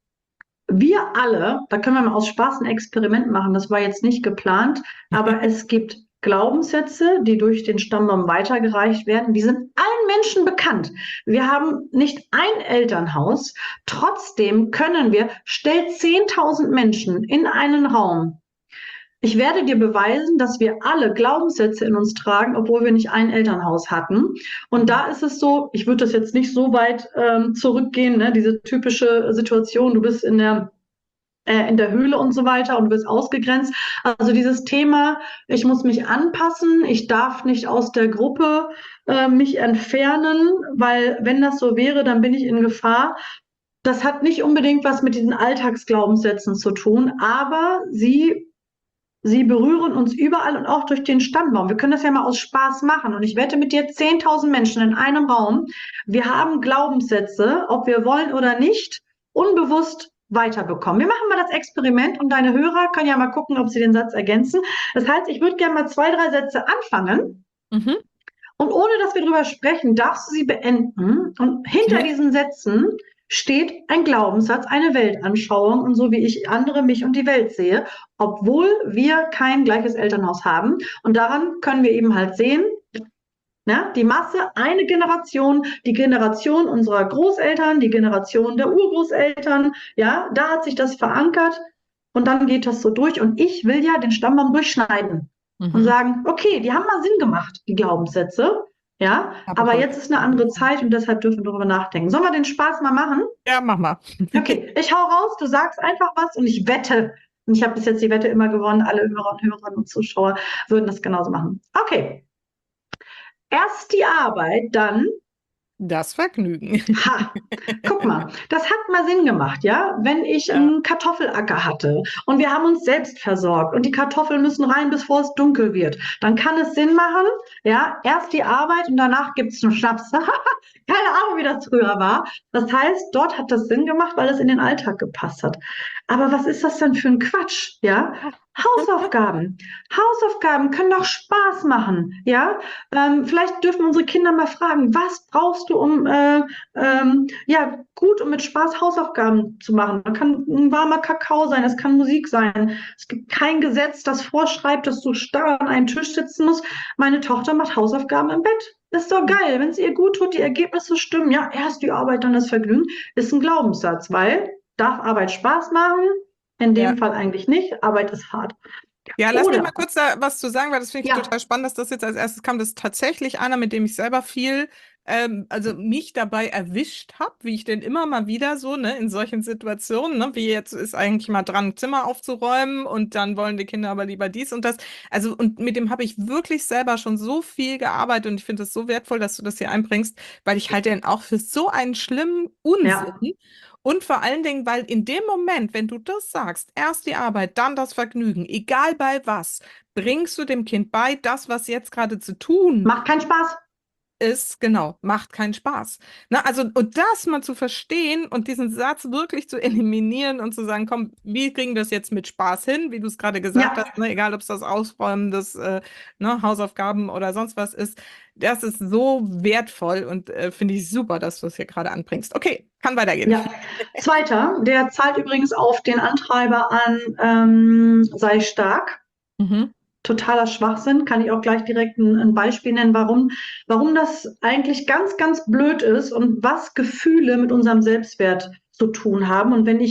wir alle, da können wir mal aus Spaß ein Experiment machen, das war jetzt nicht geplant, aber es gibt Glaubenssätze, die durch den Stammbaum weitergereicht werden, die sind allen Menschen bekannt. Wir haben nicht ein Elternhaus, trotzdem können wir, stell zehntausend Menschen in einen Raum. Ich werde dir beweisen, dass wir alle Glaubenssätze in uns tragen, obwohl wir nicht ein Elternhaus hatten. Und da ist es so, ich würde das jetzt nicht so weit ähm, zurückgehen, ne? Diese typische Situation, du bist in der äh, in der Höhle und so weiter und du bist ausgegrenzt. Also dieses Thema, ich muss mich anpassen, ich darf nicht aus der Gruppe äh, mich entfernen, weil wenn das so wäre, dann bin ich in Gefahr. Das hat nicht unbedingt was mit diesen Alltagsglaubenssätzen zu tun, aber sie Sie berühren uns überall und auch durch den Stammbaum. Wir können das ja mal aus Spaß machen. Und ich wette mit dir, zehntausend Menschen in einem Raum. Wir haben Glaubenssätze, ob wir wollen oder nicht, unbewusst weiterbekommen. Wir machen mal das Experiment und deine Hörer können ja mal gucken, ob sie den Satz ergänzen. Das heißt, ich würde gerne mal zwei, drei Sätze anfangen. Mhm. Und ohne dass wir drüber sprechen, darfst du sie beenden. Und hinter Okay. diesen Sätzen steht ein Glaubenssatz, eine Weltanschauung und so wie ich andere, mich und die Welt sehe, obwohl wir kein gleiches Elternhaus haben. Und daran können wir eben halt sehen, ne, die Masse, eine Generation, die Generation unserer Großeltern, die Generation der Urgroßeltern, ja, da hat sich das verankert und dann geht das so durch. Und ich will ja den Stammbaum durchschneiden und Mhm. sagen, okay, die haben mal Sinn gemacht, die Glaubenssätze, ja, Aber aber heute. jetzt ist eine andere Zeit und deshalb dürfen wir darüber nachdenken. Sollen wir den Spaß mal machen? Ja, mach mal. Okay, ich hau raus, du sagst einfach was und ich wette, und ich habe bis jetzt die Wette immer gewonnen, alle Hörer und Hörerinnen und Zuschauer würden das genauso machen. Okay, erst die Arbeit, dann Das Vergnügen. ha, guck mal, das hat mal Sinn gemacht, ja? Wenn ich Ja. einen Kartoffelacker hatte und wir haben uns selbst versorgt und die Kartoffeln müssen rein, bevor es dunkel wird, dann kann es Sinn machen, ja? Erst die Arbeit und danach gibt es einen Schnaps. Keine Ahnung, wie das früher war. Das heißt, dort hat das Sinn gemacht, weil es in den Alltag gepasst hat. Aber was ist das denn für ein Quatsch, ja? Hausaufgaben. Hausaufgaben können doch Spaß machen, ja? Ähm, vielleicht dürfen unsere Kinder mal fragen, was brauchst du, um äh, ähm, ja, gut und mit Spaß Hausaufgaben zu machen? Das kann ein warmer Kakao sein, es kann Musik sein. Es gibt kein Gesetz, das vorschreibt, dass du starr an einem Tisch sitzen musst. Meine Tochter macht Hausaufgaben im Bett. Ist doch geil, wenn es ihr gut tut, die Ergebnisse stimmen. Ja, erst die Arbeit, dann das Vergnügen, ist ein Glaubenssatz, weil darf Arbeit Spaß machen? In Ja. dem Fall eigentlich nicht. Arbeit ist hart. Ja, lass mich Oder, mal kurz da was zu sagen, weil das finde ich ja, total spannend, dass das jetzt als erstes kam. Das ist tatsächlich einer, mit dem ich selber viel, ähm, also mich dabei erwischt habe, wie ich denn immer mal wieder so, ne, in solchen Situationen, ne, wie jetzt ist eigentlich mal dran, Zimmer aufzuräumen und dann wollen die Kinder aber lieber dies und das. Also, und mit dem habe ich wirklich selber schon so viel gearbeitet und ich finde es so wertvoll, dass du das hier einbringst, weil ich halte den auch für so einen schlimmen ja. Unsinn. Und vor allen Dingen, weil in dem Moment, wenn du das sagst, erst die Arbeit, dann das Vergnügen, egal bei was, bringst du dem Kind bei, das, was jetzt gerade zu tun Macht keinen Spaß. ist, genau, macht keinen Spaß. Na, also, und das mal zu verstehen und diesen Satz wirklich zu eliminieren und zu sagen, komm, wie kriegen wir das jetzt mit Spaß hin, wie du es gerade gesagt Ja, hast, ne, egal ob es das Ausräumen des äh, ne, Hausaufgaben oder sonst was ist, das ist so wertvoll und äh, finde ich super, dass du es hier gerade anbringst. Okay, kann weitergehen. ja. Zweiter, der zahlt übrigens auf den Antreiber an, ähm, sei stark. Mhm. Totaler Schwachsinn, kann ich auch gleich direkt ein, ein Beispiel nennen, warum, warum das eigentlich ganz, ganz blöd ist und was Gefühle mit unserem Selbstwert zu tun haben. Und wenn ich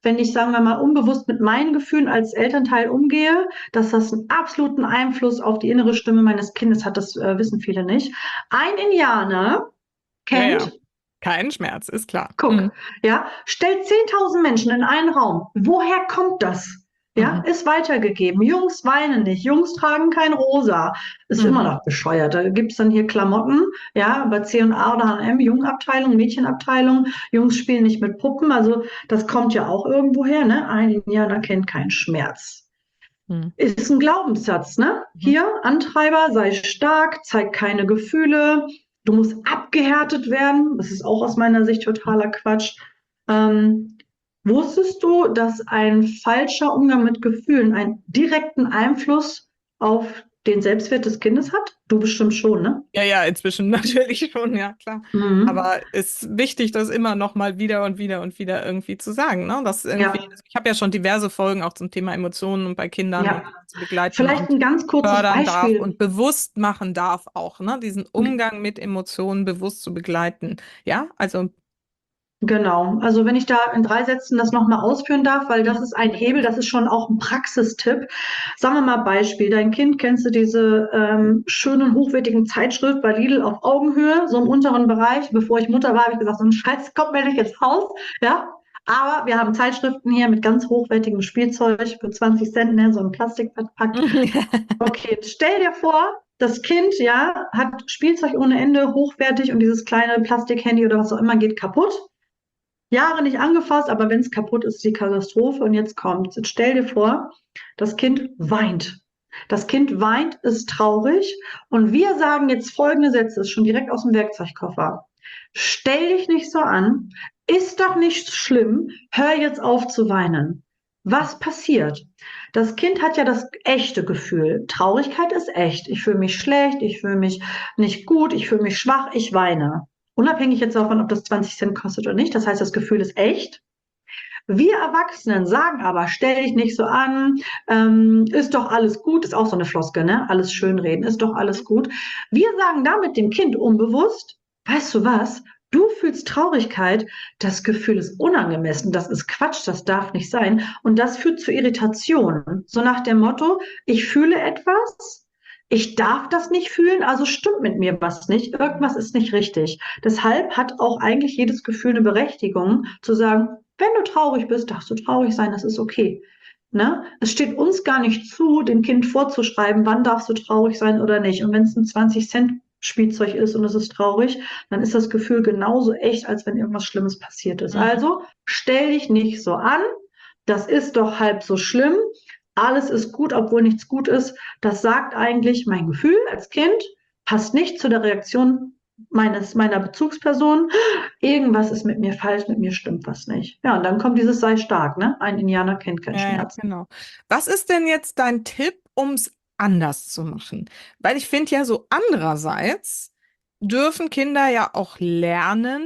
wenn ich, sagen wir mal, unbewusst mit meinen Gefühlen als Elternteil umgehe, dass das einen absoluten Einfluss auf die innere Stimme meines Kindes hat. Das äh, wissen viele nicht. Ein Indianer Ja, ja. kennt, Kein Schmerz, ist klar. guck, Mhm. ja, stellt zehntausend Menschen in einen Raum. Woher kommt das? Ja, Mhm. ist weitergegeben. Jungs weinen nicht, Jungs tragen kein Rosa. Ist immer Mhm. noch bescheuert. Da gibt's dann hier Klamotten, ja, bei C und A oder H und M, Jungenabteilung, Mädchenabteilung. Jungs spielen nicht mit Puppen. Also das kommt ja auch irgendwo her, ne? Ein Indianer kennt keinen Schmerz. Mhm. Ist ein Glaubenssatz, ne? Mhm. Hier, Antreiber, sei stark, zeig keine Gefühle, du musst abgehärtet werden. Das ist auch aus meiner Sicht totaler Quatsch. Ähm, wusstest du, dass ein falscher Umgang mit Gefühlen einen direkten Einfluss auf den Selbstwert des Kindes hat? Du bestimmt schon, ne? Ja, ja, inzwischen natürlich schon, ja, klar. Mhm. Aber ist wichtig, das immer noch mal wieder und wieder und wieder irgendwie zu sagen, ne? Das irgendwie, Ja, ich habe ja schon diverse Folgen auch zum Thema Emotionen und bei Kindern und ja. wie man sie begleiten Vielleicht und ein ganz kurzes fördern darf Beispiel. und bewusst machen darf auch, ne? Diesen Umgang mit Emotionen bewusst zu begleiten. Ja, also. Genau. Also wenn ich da in drei Sätzen das nochmal ausführen darf, weil das Mhm. ist ein Hebel, Unbedingt. das ist schon auch ein Praxistipp. Sagen wir mal Beispiel. Dein Kind, kennst du diese ähm, schönen, hochwertigen Zeitschrift bei Lidl auf Augenhöhe, so im unteren Bereich? Bevor ich Mutter war, habe ich gesagt, so ein Scheiß kommt mir nicht ins Haus. Ja. Aber wir haben Zeitschriften hier mit ganz hochwertigem Spielzeug für zwanzig Cent, ne, so ein Plastik verpackt. Okay, stell dir vor, das Kind, ja, hat Spielzeug ohne Ende, hochwertig und dieses kleine Plastikhandy oder was auch immer geht kaputt. Jahre nicht angefasst, aber wenn es kaputt ist, die Katastrophe. Und jetzt kommt's. Jetzt stell dir vor, das Kind weint. Das Kind weint, ist traurig. Und wir sagen jetzt folgende Sätze, ist schon direkt aus dem Werkzeugkoffer. Stell dich nicht so an. Ist doch nicht schlimm. Hör jetzt auf zu weinen. Was passiert? Das Kind hat ja das echte Gefühl. Traurigkeit ist echt. Ich fühle mich schlecht, ich fühle mich nicht gut, ich fühle mich schwach, ich weine. Unabhängig jetzt davon, ob das zwanzig Cent kostet oder nicht. Das heißt, das Gefühl ist echt. Wir Erwachsenen sagen aber, stell dich nicht so an, ähm, ist doch alles gut, ist auch so eine Floskel, ne? Alles schönreden, ist doch alles gut. Wir sagen damit dem Kind unbewusst, weißt du was? Du fühlst Traurigkeit, das Gefühl ist unangemessen, das ist Quatsch, das darf nicht sein. Und das führt zu Irritation. So nach dem Motto, ich fühle etwas, ich darf das nicht fühlen, also stimmt mit mir was nicht, irgendwas ist nicht richtig. Deshalb hat auch eigentlich jedes Gefühl eine Berechtigung, zu sagen, wenn du traurig bist, darfst du traurig sein, das ist okay. Ne? Es steht uns gar nicht zu, dem Kind vorzuschreiben, wann darfst du traurig sein oder nicht. Und wenn es ein zwanzig Cent Spielzeug ist und es ist traurig, dann ist das Gefühl genauso echt, als wenn irgendwas Schlimmes passiert ist. Mhm. Also stell dich nicht so an, das ist doch halb so schlimm. Alles ist gut, obwohl nichts gut ist. Das sagt eigentlich, mein Gefühl als Kind passt nicht zu der Reaktion meines, meiner Bezugsperson. Irgendwas ist mit mir falsch, mit mir stimmt was nicht. Ja, und dann kommt dieses sei stark, ne? Ein Indianer kennt keinen Ja, ja, Schmerz. genau. Was ist denn jetzt dein Tipp, um es anders zu machen? Weil ich finde ja so andererseits dürfen Kinder ja auch lernen,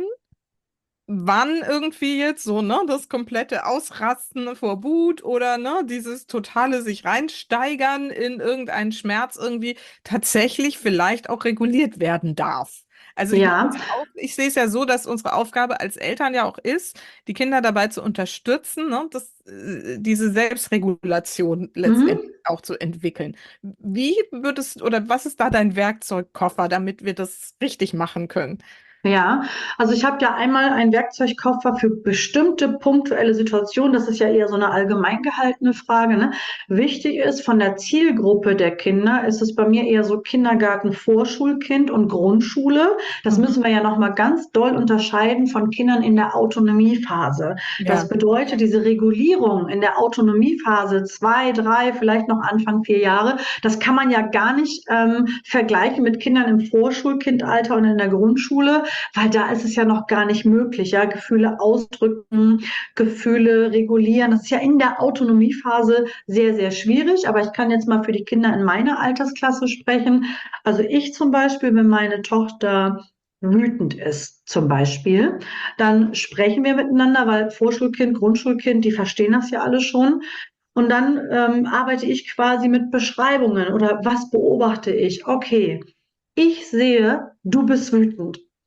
wann irgendwie jetzt so, ne, das komplette Ausrasten vor Wut oder ne, dieses totale sich reinsteigern in irgendeinen Schmerz irgendwie tatsächlich vielleicht auch reguliert werden darf. Also ich meine, Ja, unsere Auf ich sehe es ja so, dass unsere Aufgabe als Eltern ja auch ist, die Kinder dabei zu unterstützen, ne, das, äh, diese Selbstregulation letztendlich mhm. auch zu entwickeln. Wie würdest oder was ist da dein Werkzeugkoffer, damit wir das richtig machen können? Ja, also ich habe ja einmal einen Werkzeugkoffer für bestimmte punktuelle Situationen. Das ist ja eher so eine allgemein gehaltene Frage, ne? Wichtig ist, von der Zielgruppe der Kinder ist es bei mir eher so Kindergarten, Vorschulkind und Grundschule. Das Mhm. müssen wir ja noch mal ganz doll unterscheiden von Kindern in der Autonomiephase. Das Ja. bedeutet, diese Regulierung in der Autonomiephase zwei, drei, vielleicht noch Anfang vier Jahre, das kann man ja gar nicht ähm, vergleichen mit Kindern im Vorschulkindalter und in der Grundschule, weil da ist es ja noch gar nicht möglich, ja, Gefühle ausdrücken, Gefühle regulieren. Das ist ja in der Autonomiephase sehr, sehr schwierig. Aber ich kann jetzt mal für die Kinder in meiner Altersklasse sprechen. Also ich zum Beispiel, wenn meine Tochter wütend ist, zum Beispiel, dann sprechen wir miteinander, weil Vorschulkind, Grundschulkind, die verstehen das ja alle schon. Und dann ähm, arbeite ich quasi mit Beschreibungen oder was beobachte ich? Okay, ich sehe, du bist wütend.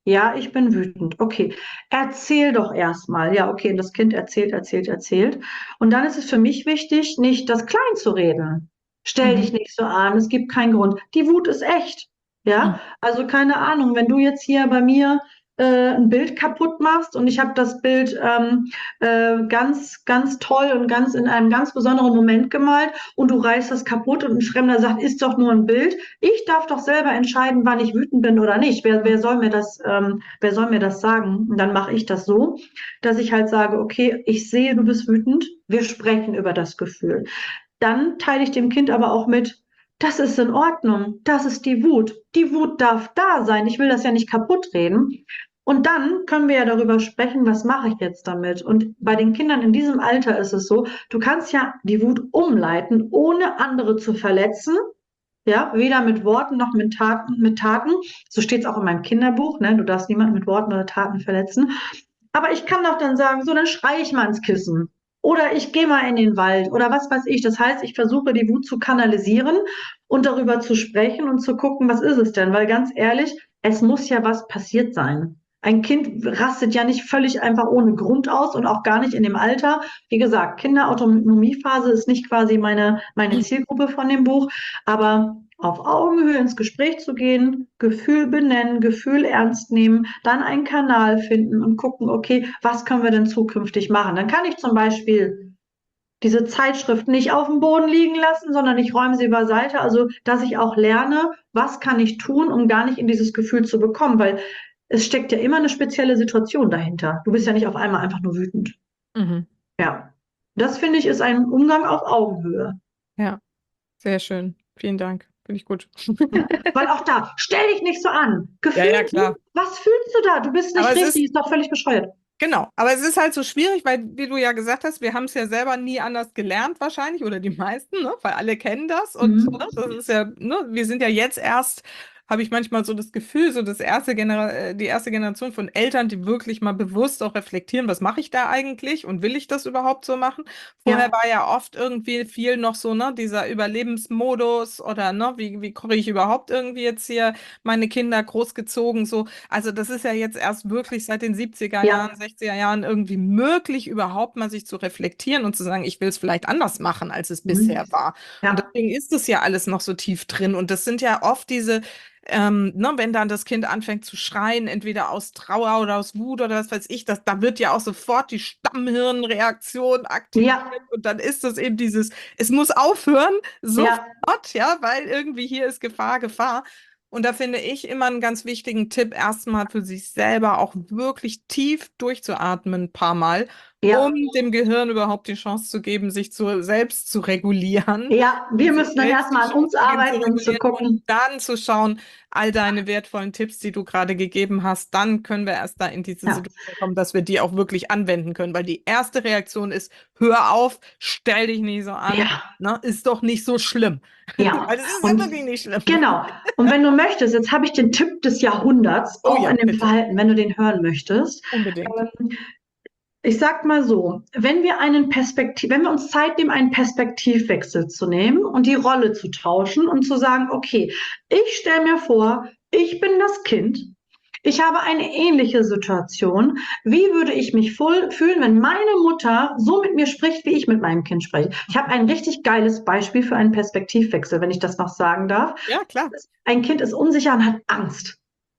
Ja, ich bin wütend. Okay, erzähl doch erstmal. Ja, okay, und das Kind erzählt, erzählt, erzählt. Und dann ist es für mich wichtig, nicht das klein zu reden. Stell dich Mhm. nicht so an, es gibt keinen Grund. Die Wut ist echt. Ja, Mhm. also keine Ahnung, wenn du jetzt hier bei mir äh, ein Bild kaputt machst und ich habe das Bild ähm, äh, ganz, ganz toll und ganz in einem ganz besonderen Moment gemalt und du reißt das kaputt und ein Fremder sagt, ist doch nur ein Bild. Ich darf doch selber entscheiden, wann ich wütend bin oder nicht. Wer, wer soll mir das, ähm, wer soll mir das sagen? Und dann mache ich das so, dass ich halt sage, okay, ich sehe, du bist wütend. Wir sprechen über das Gefühl. Dann teile ich dem Kind aber auch mit, das ist in Ordnung. Das ist die Wut. Die Wut darf da sein. Ich will das ja nicht kaputt reden. Und dann können wir ja darüber sprechen, was mache ich jetzt damit? Und bei den Kindern in diesem Alter ist es so, du kannst ja die Wut umleiten, ohne andere zu verletzen. Ja, weder mit Worten noch mit Taten, mit Taten. So steht es auch in meinem Kinderbuch, ne? Du darfst niemanden mit Worten oder Taten verletzen. Aber ich kann doch dann sagen, so, dann schreie ich mal ins Kissen. Oder ich gehe mal in den Wald oder was weiß ich. Das heißt, ich versuche die Wut zu kanalisieren und darüber zu sprechen und zu gucken, was ist es denn? Weil ganz ehrlich, es muss ja was passiert sein. Ein Kind rastet ja nicht völlig einfach ohne Grund aus und auch gar nicht in dem Alter. Wie gesagt, Kinderautonomiephase ist nicht quasi meine, meine Zielgruppe von dem Buch, aber auf Augenhöhe ins Gespräch zu gehen, Gefühl benennen, Gefühl ernst nehmen, dann einen Kanal finden und gucken, okay, was können wir denn zukünftig machen? Dann kann ich zum Beispiel diese Zeitschrift nicht auf dem Boden liegen lassen, sondern ich räume sie beiseite. Also, dass ich auch lerne, was kann ich tun, um gar nicht in dieses Gefühl zu bekommen, weil es steckt ja immer eine spezielle Situation dahinter. Du bist ja nicht auf einmal einfach nur wütend. Mhm. Ja. Das finde ich ist ein Umgang auf Augenhöhe. Ja, sehr schön. Vielen Dank. Finde ich gut. Ja, weil auch da, stell dich nicht so an. Ja, Gefühl, ja, klar. was fühlst du da? Du bist Aber nicht es richtig, ist, ist doch völlig bescheuert. genau, aber es ist halt so schwierig, weil, wie du ja gesagt hast, wir haben es ja selber nie anders gelernt wahrscheinlich, oder die meisten, ne? Weil alle kennen das und Mhm. ne, das ist ja, ne, wir sind ja jetzt erst, habe ich manchmal so das Gefühl, so das erste Genera äh, die erste Generation von Eltern, die wirklich mal bewusst auch reflektieren, was mache ich da eigentlich und will ich das überhaupt so machen? Vorher Ja, war ja oft irgendwie viel noch so, ne, dieser Überlebensmodus oder ne, wie, wie kriege ich überhaupt irgendwie jetzt hier meine Kinder großgezogen, so. Also das ist ja jetzt erst wirklich seit den siebziger Jahren, ja, sechziger Jahren irgendwie möglich, überhaupt mal sich zu reflektieren und zu sagen, ich will es vielleicht anders machen, als es mhm. bisher war. Und Ja, deswegen ist es ja alles noch so tief drin. Und das sind ja oft diese, ähm, ne, wenn dann das Kind anfängt zu schreien, entweder aus Trauer oder aus Wut oder was weiß ich, das, da wird ja auch sofort die Stammhirnreaktion aktiviert. ja, Und dann ist das eben dieses, es muss aufhören, ja, sofort, ja, weil irgendwie hier ist Gefahr, Gefahr. Und da finde ich immer einen ganz wichtigen Tipp, erstmal für sich selber auch wirklich tief durchzuatmen, ein paar Mal, um ja, dem Gehirn überhaupt die Chance zu geben, sich zu, selbst zu regulieren ja. Wir und sich müssen dann selbst die erstmal an Chance uns zu geben, zu arbeiten, um zu regulieren und gucken. dann zu schauen, all deine wertvollen Tipps, die du gerade gegeben hast, dann können wir erst da in diese Ja, Situation kommen, dass wir die auch wirklich anwenden können. Weil die erste Reaktion ist, hör auf, stell dich nicht so an, ja, ne, ist doch nicht so schlimm. ja. Weil es ist ja Und wirklich nicht schlimm. genau. Und wenn du möchtest, jetzt habe ich den Tipp des Jahrhunderts, Oh auch ja, in dem bitte. Verhalten, wenn du den hören möchtest. Unbedingt. Ähm, Ich sag mal so, wenn wir einen Perspektiv, wenn wir uns Zeit nehmen, einen Perspektivwechsel zu nehmen und die Rolle zu tauschen und zu sagen, okay, ich stelle mir vor, ich bin das Kind. Ich habe eine ähnliche Situation. Wie würde ich mich voll fühlen, wenn meine Mutter so mit mir spricht, wie ich mit meinem Kind spreche? Ich habe ein richtig geiles Beispiel für einen Perspektivwechsel, wenn ich das noch sagen darf. Ja, klar. Ein Kind ist unsicher und hat Angst.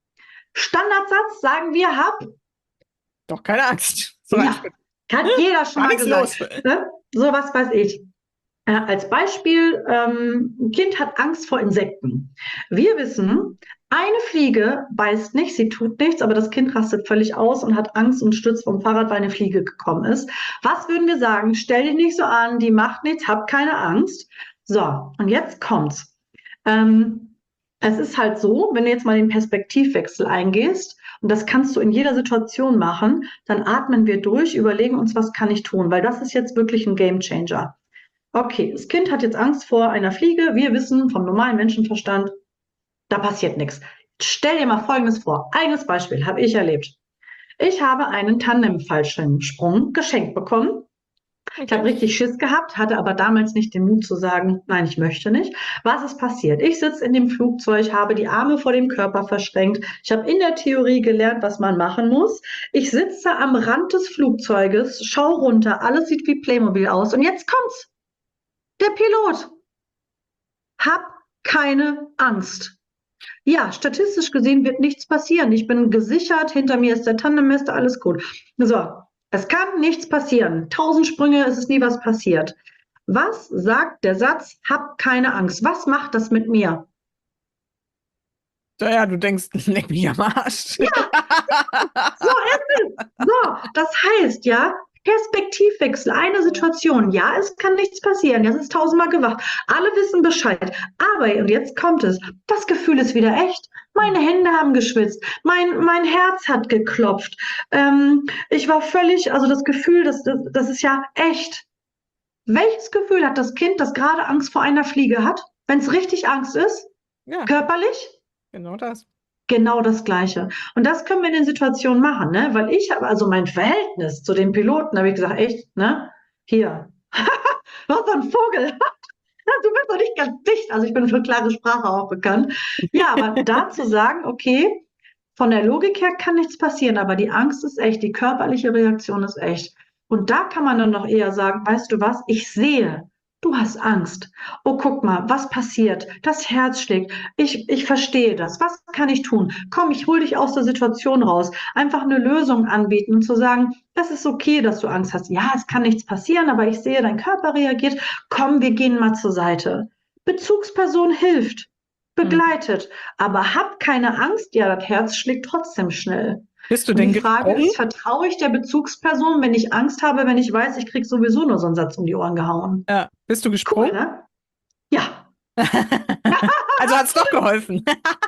Standardsatz sagen wir, hab Doch keine Angst. So ein ja, Schritt. hat jeder schon Gar mal nichts los. gesagt. Ne? So was weiß ich. Äh, als Beispiel, ähm, ein Kind hat Angst vor Insekten. Wir wissen, eine Fliege beißt nicht, sie tut nichts, aber das Kind rastet völlig aus und hat Angst und stürzt vom Fahrrad, weil eine Fliege gekommen ist. Was würden wir sagen? Stell dich nicht so an, die macht nichts, hab keine Angst. So, und jetzt kommt's. Ähm, Es ist halt so, wenn du jetzt mal den Perspektivwechsel eingehst, und das kannst du in jeder Situation machen, dann atmen wir durch, überlegen uns, was kann ich tun, weil das ist jetzt wirklich ein Gamechanger. Okay, das Kind hat jetzt Angst vor einer Fliege. Wir wissen vom normalen Menschenverstand, da passiert nichts. Stell dir mal Folgendes vor. Eigenes Beispiel habe ich erlebt. Ich habe einen Tandem-Fallschirmsprung geschenkt bekommen Ich habe Okay. richtig Schiss gehabt, hatte aber damals nicht den Mut zu sagen, nein, ich möchte nicht. Was ist passiert? Ich sitze in dem Flugzeug, habe die Arme vor dem Körper verschränkt. Ich habe in der Theorie gelernt, was man machen muss. Ich sitze am Rand des Flugzeuges, schau runter, alles sieht wie Playmobil aus. Und jetzt kommt's. Der Pilot. Hab keine Angst. Ja, statistisch gesehen wird nichts passieren. Ich bin gesichert, hinter mir ist der Tandemmister, alles gut. So, es kann nichts passieren. Tausend Sprünge, es ist nie was passiert. Was sagt der Satz, hab keine Angst? Was macht das mit mir? So, ja, du denkst, leck mich am Arsch. So ist es. So, das heißt ja, Perspektivwechsel, eine Situation. Ja, es kann nichts passieren. Das ist tausendmal gewacht. Alle wissen Bescheid. Aber, und jetzt kommt es, das Gefühl ist wieder echt. Meine Hände haben geschwitzt. Mein, mein Herz hat geklopft. Ähm, ich war völlig, also das Gefühl, das, das, das ist ja echt. Welches Gefühl hat das Kind, das gerade Angst vor einer Fliege hat, wenn es richtig Angst ist? Ja, Körperlich? genau das. Genau das Gleiche. Und das können wir in den Situationen machen, ne? Weil ich habe also mein Verhältnis zu den Piloten, habe ich gesagt, echt, ne? Hier, was so ein Vogel. Du bist doch nicht ganz dicht. Also ich bin für klare Sprache auch bekannt. Ja, aber da zu sagen, okay, von der Logik her kann nichts passieren, aber die Angst ist echt, die körperliche Reaktion ist echt. Und da kann man dann noch eher sagen, weißt du was, ich sehe, du hast Angst. Oh, guck mal, was passiert? Das Herz schlägt. Ich, ich verstehe das. Was kann ich tun? Komm, ich hole dich aus der Situation raus. Einfach eine Lösung anbieten und zu sagen, das ist okay, dass du Angst hast. Ja, es kann nichts passieren, aber ich sehe, dein Körper reagiert. Komm, wir gehen mal zur Seite. Bezugsperson hilft, Hm. begleitet, aber hab keine Angst, ja, das Herz schlägt trotzdem schnell. Bist du Und die denn Frage gesprungen? ist, vertraue ich der Bezugsperson, wenn ich Angst habe, wenn ich weiß, ich krieg sowieso nur so einen Satz um die Ohren gehauen? Ja. Bist du Cool, gesprungen? ne? Ja. Also hat es doch geholfen.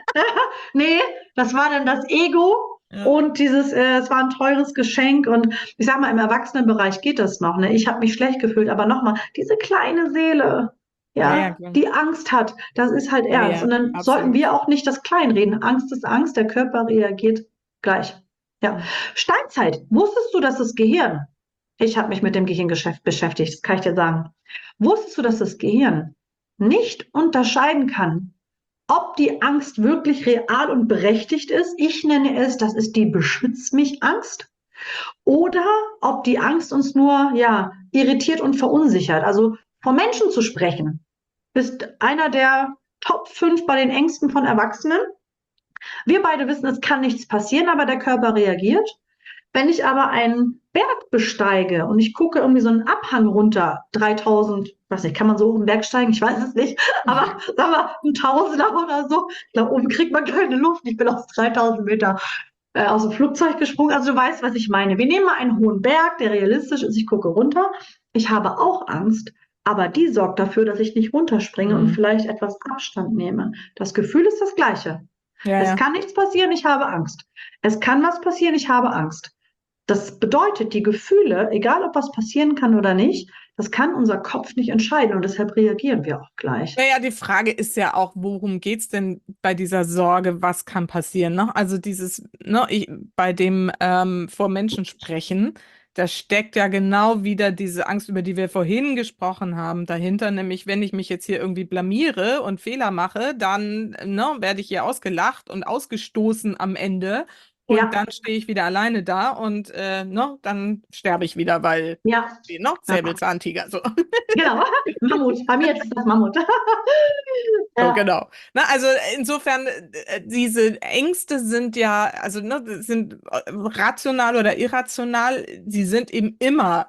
Nee, das war dann das Ego Ja. und dieses, äh, es war ein teures Geschenk und ich sag mal, im Erwachsenenbereich geht das noch, ne? Ich habe mich schlecht gefühlt, aber nochmal, diese kleine Seele, Ja, ja, ja, klar. die Angst hat, das ist halt Ja, ernst. ja, Und dann sollten absolut. wir auch nicht das kleinreden. Angst ist Angst, der Körper reagiert gleich. Ja. Hm. Steinzeit, wusstest du, dass das Gehirn, ich habe mich mit dem Gehirngeschäft beschäftigt, das kann ich dir sagen. Wusstest du, dass das Gehirn nicht unterscheiden kann, ob die Angst wirklich real und berechtigt ist? Ich nenne es, das ist die Beschütz mich Angst. Oder ob die Angst uns nur, ja, irritiert und verunsichert. Also vor Menschen zu sprechen, ist einer der Top fünf bei den Ängsten von Erwachsenen. Wir beide wissen, es kann nichts passieren, aber der Körper reagiert. Wenn ich aber einen Berg besteige und ich gucke irgendwie so einen Abhang runter, dreitausend, weiß nicht, kann man so hoch einen Berg steigen? Ich weiß es nicht, aber sagen wir ein Tausender oder so. Ich glaube, oben kriegt man keine Luft. Ich bin aus dreitausend Meter äh, aus dem Flugzeug gesprungen. Also du weißt, was ich meine. Wir nehmen mal einen hohen Berg, der realistisch ist. Ich gucke runter. Ich habe auch Angst, aber die sorgt dafür, dass ich nicht runterspringe und Hm. vielleicht etwas Abstand nehme. Das Gefühl ist das gleiche. Ja, Es ja. kann nichts passieren, ich habe Angst. Es kann was passieren, ich habe Angst. Das bedeutet, die Gefühle, egal ob was passieren kann oder nicht, das kann unser Kopf nicht entscheiden und deshalb reagieren wir auch gleich. Naja, die Frage ist ja auch, worum geht es denn bei dieser Sorge, was kann passieren? Ne? Also dieses, ne, ich, bei dem ähm, vor Menschen sprechen, da steckt ja genau wieder diese Angst, über die wir vorhin gesprochen haben, dahinter, nämlich wenn ich mich jetzt hier irgendwie blamiere und Fehler mache, dann ne, werde ich hier ausgelacht und ausgestoßen am Ende. Und Ja, dann stehe ich wieder alleine da und äh, ne, dann sterbe ich wieder, weil, ja, ne, ja. Säbelzahntiger, so. Genau. Mammut. Bei mir ist es das Mammut. So, Ja, genau. Na, also insofern, äh, diese Ängste sind ja, also ne, sind äh, rational oder irrational, sie sind eben immer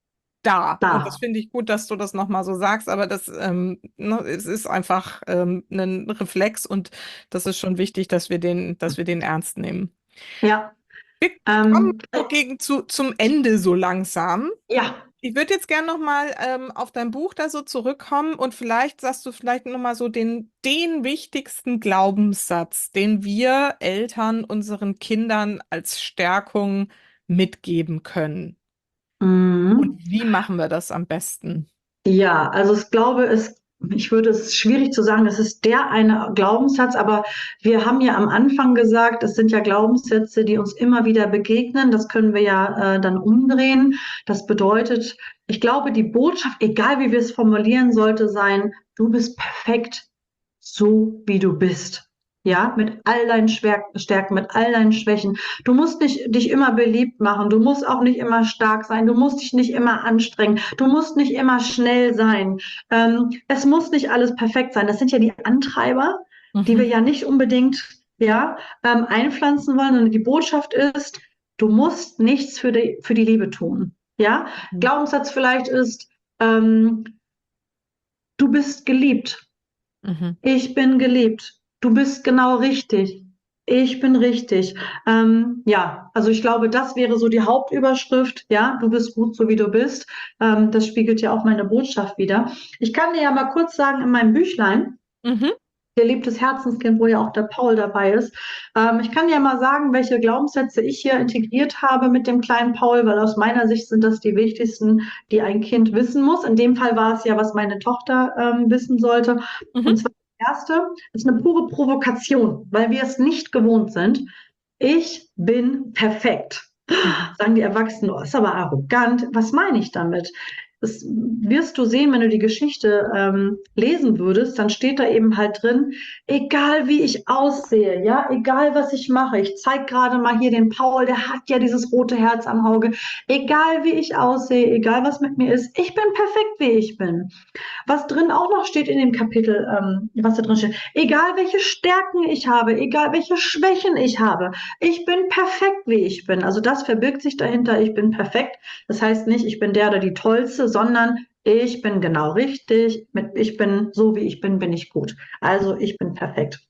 da. Und das da. finde ich gut, dass du das nochmal so sagst, aber das, ähm, ne, es ist einfach ähm, ein Reflex und das ist schon wichtig, dass wir den, dass wir den ernst nehmen. Ja. Wir kommen Ähm, so gegen zu, zum Ende so langsam. ja. Ich würde jetzt gerne noch mal ähm, auf dein Buch da so zurückkommen und vielleicht sagst du vielleicht noch mal so den, den wichtigsten Glaubenssatz, den wir Eltern unseren Kindern als Stärkung mitgeben können. Und Mhm. wie machen wir das am besten? Ja, also ich glaube, es ich würde es schwierig zu sagen, das ist der eine Glaubenssatz, aber wir haben ja am Anfang gesagt, es sind ja Glaubenssätze, die uns immer wieder begegnen. Das können wir ja äh, dann umdrehen. Das bedeutet, ich glaube, die Botschaft, egal wie wir es formulieren, sollte sein, du bist perfekt, so wie du bist. Ja, mit all deinen Stärken, mit all deinen Schwächen. Du musst nicht dich immer beliebt machen. Du musst auch nicht immer stark sein. Du musst dich nicht immer anstrengen. Du musst nicht immer schnell sein. Ähm, es muss nicht alles perfekt sein. Das sind ja die Antreiber, die wir Mhm. ja nicht unbedingt, ja, ähm, einpflanzen wollen. Und die Botschaft ist, du musst nichts für die, für die Liebe tun. Ja, Mhm. Glaubenssatz vielleicht ist, ähm, du bist geliebt. Mhm. Ich bin geliebt. Du bist genau richtig. Ich bin richtig. Ähm, ja, also ich glaube, das wäre so die Hauptüberschrift. Ja, du bist gut, so wie du bist. Ähm, das spiegelt ja auch meine Botschaft wider. Ich kann dir ja mal kurz sagen, in meinem Büchlein, Mhm. Geliebtes Herzenskind, wo ja auch der Paul dabei ist. Ähm, ich kann dir mal sagen, welche Glaubenssätze ich hier integriert habe mit dem kleinen Paul, weil aus meiner Sicht sind das die wichtigsten, die ein Kind wissen muss. In dem Fall war es ja, was meine Tochter ähm, wissen sollte. Mhm. Und zwar das erste ist eine pure Provokation, weil wir es nicht gewohnt sind. Ich bin perfekt. Mhm. Sagen die Erwachsenen, oh, ist aber arrogant. Was meine ich damit? Das wirst du sehen, wenn du die Geschichte ähm, lesen würdest, dann steht da eben halt drin, egal wie ich aussehe, ja, egal was ich mache, ich zeige gerade mal hier den Paul, der hat ja dieses rote Herz am Auge, egal wie ich aussehe, egal was mit mir ist, ich bin perfekt, wie ich bin. Was drin auch noch steht in dem Kapitel, ähm, was da drin steht, egal welche Stärken ich habe, egal welche Schwächen ich habe, ich bin perfekt, wie ich bin. Also das verbirgt sich dahinter, ich bin perfekt. Das heißt nicht, ich bin der oder die Tollste, sondern ich bin genau richtig, mit, ich bin so, wie ich bin, bin ich gut. Also ich bin perfekt.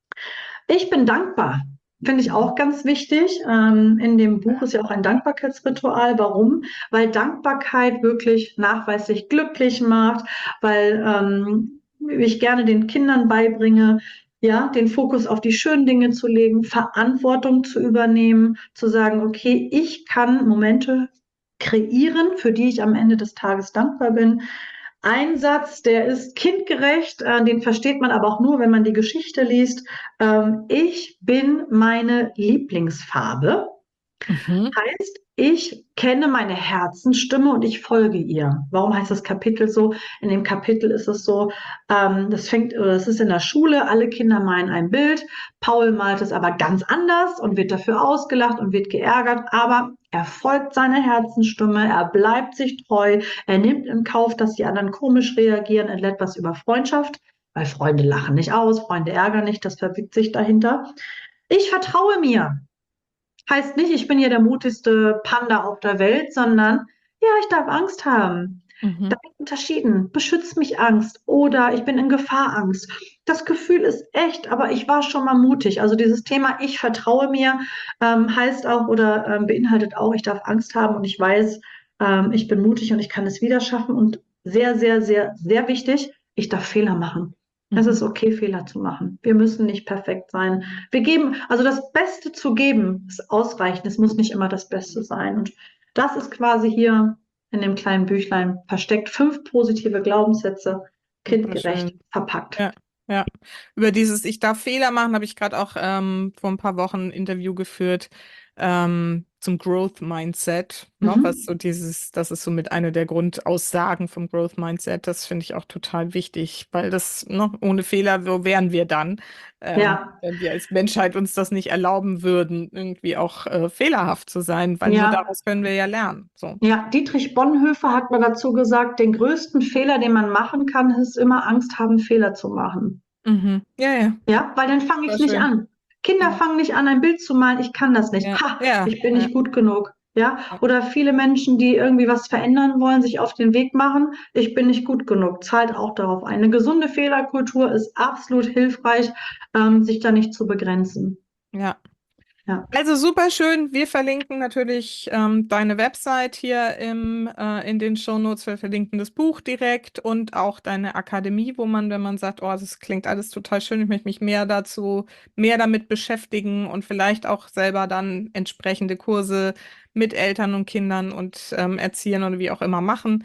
Ich bin dankbar. Finde ich auch ganz wichtig. Ähm, in dem Buch ist ja auch ein Dankbarkeitsritual. Warum? Weil Dankbarkeit wirklich nachweislich glücklich macht, weil ähm, ich gerne den Kindern beibringe, ja, den Fokus auf die schönen Dinge zu legen, Verantwortung zu übernehmen, zu sagen, okay, ich kann Momente kreieren, für die ich am Ende des Tages dankbar bin. Ein Satz, der ist kindgerecht, äh, den versteht man aber auch nur, wenn man die Geschichte liest. Ähm, ich bin meine Lieblingsfarbe. Mhm. Heißt, ich kenne meine Herzensstimme und ich folge ihr. Warum heißt das Kapitel so? In dem Kapitel ist es so, ähm, das fängt, oder es ist in der Schule, alle Kinder malen ein Bild. Paul malt es aber ganz anders und wird dafür ausgelacht und wird geärgert, aber er folgt seiner Herzensstimme, er bleibt sich treu, er nimmt in Kauf, dass die anderen komisch reagieren, er lernt was über Freundschaft, weil Freunde lachen nicht aus, Freunde ärgern nicht, das verbirgt sich dahinter. Ich vertraue mir. Heißt nicht, ich bin hier der mutigste Panda auf der Welt, sondern ja, ich darf Angst haben. Da Mhm. bin ich unterschieden. Beschützt mich Angst oder ich bin in Gefahrangst. Das Gefühl ist echt, aber ich war schon mal mutig. Also dieses Thema ich vertraue mir ähm, heißt auch oder ähm, beinhaltet auch, ich darf Angst haben und ich weiß, ähm, ich bin mutig und ich kann es wieder schaffen. Und sehr, sehr, sehr, sehr wichtig, ich darf Fehler machen. Es Mhm. ist okay, Fehler zu machen. Wir müssen nicht perfekt sein. Wir geben, also das Beste zu geben, ist ausreichend. Es muss nicht immer das Beste sein. Und das ist quasi hier in dem kleinen Büchlein versteckt. Fünf positive Glaubenssätze, Super kindgerecht schön. verpackt. Ja, ja. Über dieses Ich darf Fehler machen, habe ich gerade auch ähm, vor ein paar Wochen ein Interview geführt ähm, zum Growth Mindset. Ne? Was Mhm. so dieses, das ist so mit einer der Grundaussagen vom Growth Mindset. Das finde ich auch total wichtig, weil das, ne, ohne Fehler, wo wären wir dann, ähm, Ja, wenn wir als Menschheit uns das nicht erlauben würden, irgendwie auch äh, fehlerhaft zu sein, weil nur ja, daraus können wir ja lernen. So. ja. Dietrich Bonhoeffer hat mal dazu gesagt, den größten Fehler, den man machen kann, ist immer Angst haben, Fehler zu machen. Mhm. Ja, ja, Ja, weil dann fange war ich nicht schön. an. Kinder Ja, fangen nicht an, ein Bild zu malen. Ich kann das nicht. ja, Ha, ja, ich bin ja. nicht gut genug. Ja, Ja. oder viele Menschen, die irgendwie was verändern wollen, sich auf den Weg machen. Ich bin nicht gut genug. Zahlt auch darauf ein. Eine gesunde Fehlerkultur ist absolut hilfreich, ähm, sich da nicht zu begrenzen. Ja. Ja, Also super schön. Wir verlinken natürlich ähm, deine Website hier im, äh, in den Shownotes. Wir verlinken das Buch direkt und auch deine Akademie, wo man, wenn man sagt, oh, das klingt alles total schön, ich möchte mich mehr dazu, mehr damit beschäftigen und vielleicht auch selber dann entsprechende Kurse mit Eltern und Kindern und ähm, Erziehern oder wie auch immer machen,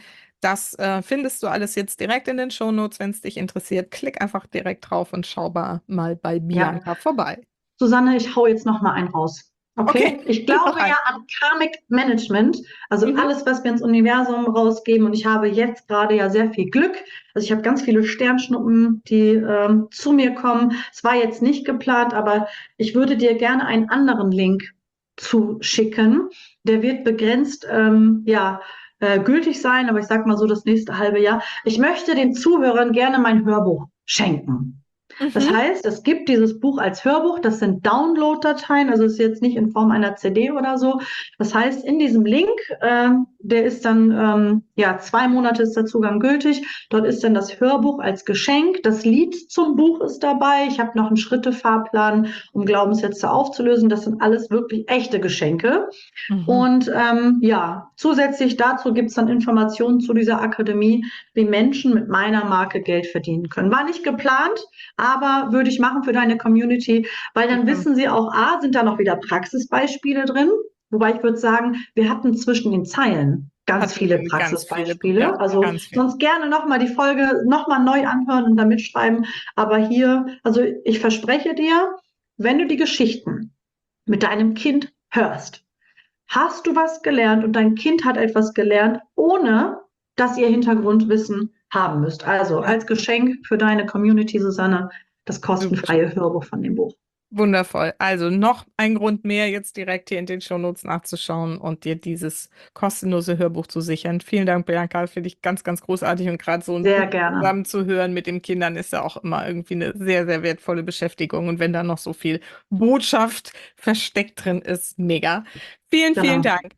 Das äh, findest du alles jetzt direkt in den Shownotes, wenn es dich interessiert. Klick einfach direkt drauf und schau mal bei Bianca Ja. vorbei. Susanne, ich hau jetzt noch mal einen raus. Okay? Okay, Ich glaube ja an Karmic Management, also mhm. alles, was wir ins Universum rausgeben. Und ich habe jetzt gerade ja sehr viel Glück. Also ich habe ganz viele Sternschnuppen, die ähm, zu mir kommen. Es war jetzt nicht geplant, aber ich würde dir gerne einen anderen Link zuschicken. Der wird begrenzt, ähm, ja, äh, gültig sein, aber ich sag mal so das nächste halbe Jahr. Ich möchte den Zuhörern gerne mein Hörbuch schenken. Das Mhm. heißt, es gibt dieses Buch als Hörbuch, das sind Download-Dateien, also es ist jetzt nicht in Form einer C D oder so. Das heißt, in diesem Link, äh, der ist dann, ähm, ja, zwei Monate ist der Zugang gültig. Dort ist dann das Hörbuch als Geschenk. Das Lied zum Buch ist dabei. Ich habe noch einen Schrittefahrplan, um Glaubenssätze aufzulösen. Das sind alles wirklich echte Geschenke. Mhm. Und ähm, ja, zusätzlich dazu gibt es dann Informationen zu dieser Akademie, wie Menschen mit meiner Marke Geld verdienen können. War nicht geplant, aber würde ich machen für deine Community, weil dann Mhm. wissen sie auch, A, sind da noch wieder Praxisbeispiele drin, wobei ich würde sagen, wir hatten zwischen den Zeilen ganz Hatten viele wir ganz Praxisbeispiele. viele, ja, also ganz viele. sonst gerne nochmal die Folge nochmal neu anhören und da mitschreiben. Aber hier, also ich verspreche dir, wenn du die Geschichten mit deinem Kind hörst, hast du was gelernt und dein Kind hat etwas gelernt, ohne dass ihr Hintergrundwissen haben müsst. Also Ja. als Geschenk für deine Community, Susanne, das kostenfreie Super. Hörbuch von dem Buch. Wundervoll. Also noch ein Grund mehr, jetzt direkt hier in den Shownotes nachzuschauen und dir dieses kostenlose Hörbuch zu sichern. Vielen Dank, Bianca, finde ich ganz, ganz großartig. Und gerade so ein Sehr Buch gerne. zusammen zu hören mit den Kindern ist ja auch immer irgendwie eine sehr, sehr wertvolle Beschäftigung. Und wenn da noch so viel Botschaft versteckt drin ist, mega. Vielen, Genau. vielen Dank.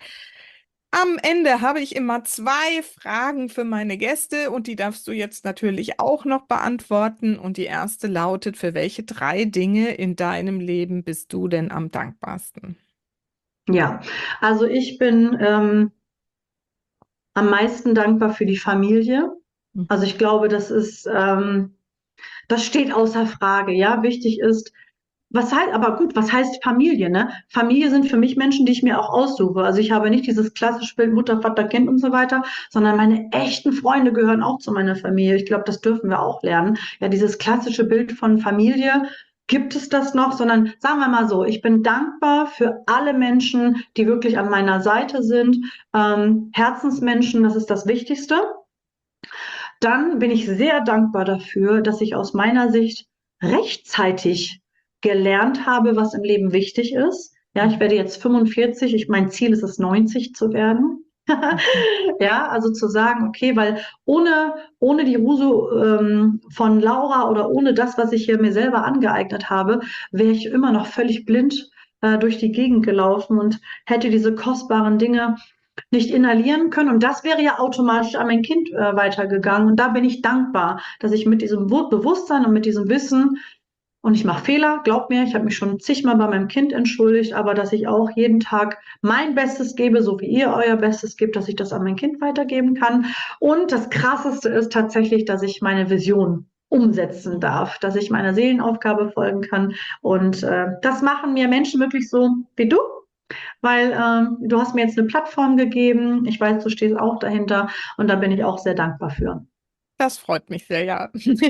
Am Ende habe ich immer zwei Fragen für meine Gäste und die darfst du jetzt natürlich auch noch beantworten. Und die erste lautet: Für welche drei Dinge in deinem Leben bist du denn am dankbarsten? Ja, also ich bin ähm, am meisten dankbar für die Familie. Also ich glaube, das ist, ähm, das steht außer Frage. Ja, wichtig ist, was heißt, aber gut, was heißt Familie, ne? Familie sind für mich Menschen, die ich mir auch aussuche. Also ich habe nicht dieses klassische Bild Mutter, Vater, Kind und so weiter, sondern meine echten Freunde gehören auch zu meiner Familie. Ich glaube, das dürfen wir auch lernen. Ja, dieses klassische Bild von Familie, gibt es das noch? Sondern sagen wir mal so, ich bin dankbar für alle Menschen, die wirklich an meiner Seite sind. Ähm, Herzensmenschen, das ist das Wichtigste. Dann bin ich sehr dankbar dafür, dass ich aus meiner Sicht rechtzeitig gelernt habe, was im Leben wichtig ist. Ja, ich werde jetzt fünfundvierzig. Ich, mein Ziel ist es, neunzig zu werden. Ja, also zu sagen, okay, weil ohne, ohne die Uso ähm, von Laura oder ohne das, was ich hier mir selber angeeignet habe, wäre ich immer noch völlig blind äh, durch die Gegend gelaufen und hätte diese kostbaren Dinge nicht inhalieren können. Und das wäre ja automatisch an mein Kind äh, weitergegangen. Und da bin ich dankbar, dass ich mit diesem Bewusstsein und mit diesem Wissen, und ich mache Fehler, glaub mir, ich habe mich schon zigmal bei meinem Kind entschuldigt, aber dass ich auch jeden Tag mein Bestes gebe, so wie ihr euer Bestes gebt, dass ich das an mein Kind weitergeben kann. Und das Krasseste ist tatsächlich, dass ich meine Vision umsetzen darf, dass ich meiner Seelenaufgabe folgen kann. Und äh, das machen mir Menschen wirklich so wie du, weil ähm, du hast mir jetzt eine Plattform gegeben. Ich weiß, du stehst auch dahinter und da bin ich auch sehr dankbar für. Das freut mich sehr, ja.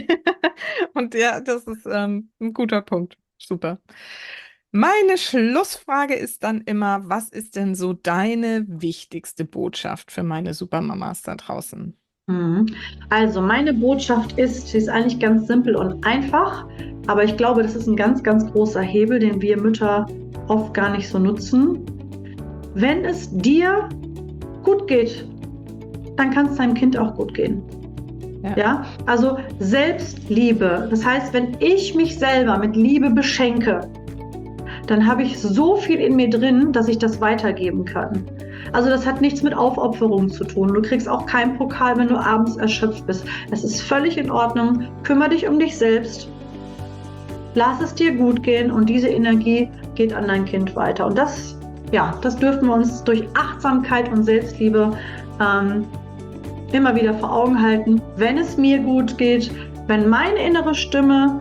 Und ja, das ist ähm, ein guter Punkt. Super. Meine Schlussfrage ist dann immer: Was ist denn so deine wichtigste Botschaft für meine Supermamas da draußen? Also meine Botschaft ist, sie ist eigentlich ganz simpel und einfach, aber ich glaube, das ist ein ganz, ganz großer Hebel, den wir Mütter oft gar nicht so nutzen. Wenn es dir gut geht, dann kann es deinem Kind auch gut gehen. Ja. Ja, also Selbstliebe. Das heißt, wenn ich mich selber mit Liebe beschenke, dann habe ich so viel in mir drin, dass ich das weitergeben kann. Also das hat nichts mit Aufopferung zu tun. Du kriegst auch keinen Pokal, wenn du abends erschöpft bist. Es ist völlig in Ordnung. Kümmere dich um dich selbst. Lass es dir gut gehen und diese Energie geht an dein Kind weiter. Und das, ja, das dürfen wir uns durch Achtsamkeit und Selbstliebe ähm, immer wieder vor Augen halten. Wenn es mir gut geht, wenn meine innere Stimme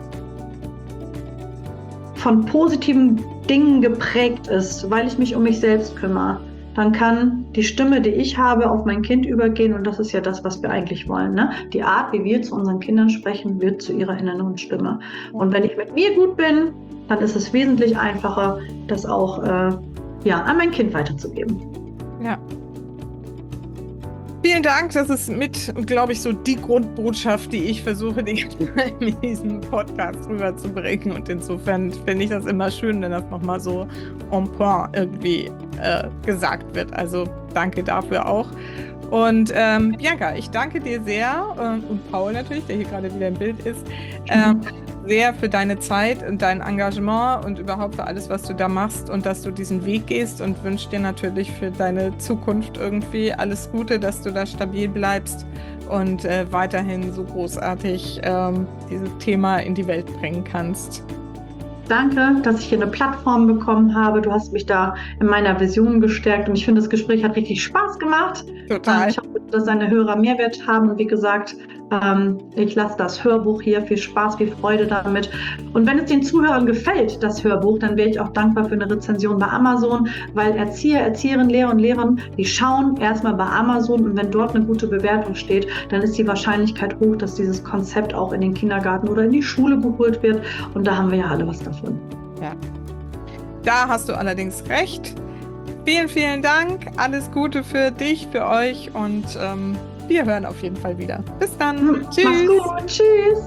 von positiven Dingen geprägt ist, weil ich mich um mich selbst kümmere, dann kann die Stimme, die ich habe, auf mein Kind übergehen und das ist ja das, was wir eigentlich wollen. Ne? Die Art, wie wir zu unseren Kindern sprechen, wird zu ihrer inneren Stimme. Und wenn ich mit mir gut bin, dann ist es wesentlich einfacher, das auch äh, ja, an mein Kind weiterzugeben. Ja. Vielen Dank, das ist mit, glaube ich, so die Grundbotschaft, die ich versuche, die in diesem Podcast rüberzubringen. Und insofern finde ich das immer schön, wenn das nochmal so en point irgendwie äh, gesagt wird. Also danke dafür auch. Und ähm, Bianca, ich danke dir sehr äh, und Paul natürlich, der hier gerade wieder im Bild ist, äh, sehr für deine Zeit und dein Engagement und überhaupt für alles, was du da machst und dass du diesen Weg gehst und wünsche dir natürlich für deine Zukunft irgendwie alles Gute, dass du da stabil bleibst und äh, weiterhin so großartig ähm, dieses Thema in die Welt bringen kannst. Danke, dass ich hier eine Plattform bekommen habe. Du hast mich da in meiner Vision gestärkt und ich finde, das Gespräch hat richtig Spaß gemacht. Total. Ich hoffe, dass deine Hörer Mehrwert haben und wie gesagt, ähm, ich lasse das Hörbuch hier. Viel Spaß, viel Freude damit. Und wenn es den Zuhörern gefällt, das Hörbuch, dann wäre ich auch dankbar für eine Rezension bei Amazon, weil Erzieher, Erzieherinnen, Lehrer und Lehrerinnen, die schauen erstmal bei Amazon und wenn dort eine gute Bewertung steht, dann ist die Wahrscheinlichkeit hoch, dass dieses Konzept auch in den Kindergarten oder in die Schule geholt wird und da haben wir ja alle was davon. Ja, da hast du allerdings recht. Vielen, vielen Dank. Alles Gute für dich, für euch und ähm, wir hören auf jeden Fall wieder. Bis dann. Hm, Tschüss. Mach's gut. Tschüss.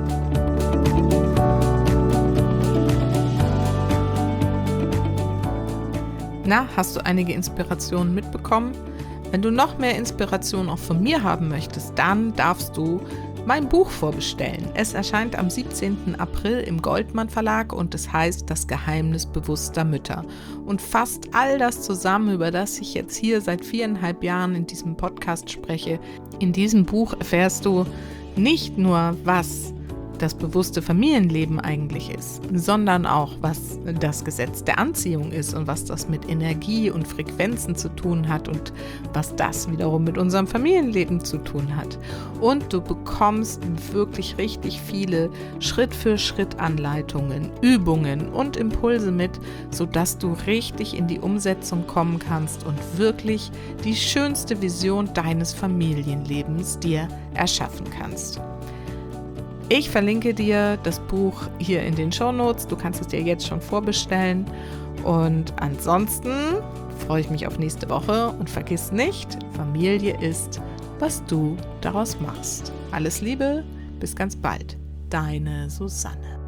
Na, hast du einige Inspirationen mitbekommen? Wenn du noch mehr Inspiration auch von mir haben möchtest, dann darfst du mein Buch vorbestellen. Es erscheint am siebzehnten April im Goldmann Verlag und es heißt Das Geheimnis bewusster Mütter und fasst all das zusammen, über das ich jetzt hier seit viereinhalb Jahren in diesem Podcast spreche. In diesem Buch erfährst du nicht nur, was das bewusste Familienleben eigentlich ist, sondern auch, was das Gesetz der Anziehung ist und was das mit Energie und Frequenzen zu tun hat und was das wiederum mit unserem Familienleben zu tun hat. Und du bekommst wirklich richtig viele Schritt-für-Schritt-Anleitungen, Übungen und Impulse mit, sodass du richtig in die Umsetzung kommen kannst und wirklich die schönste Vision deines Familienlebens dir erschaffen kannst. Ich verlinke dir das Buch hier in den Shownotes. Du kannst es dir jetzt schon vorbestellen. Und ansonsten freue ich mich auf nächste Woche. Und vergiss nicht, Familie ist, was du daraus machst. Alles Liebe, bis ganz bald. Deine Susanne.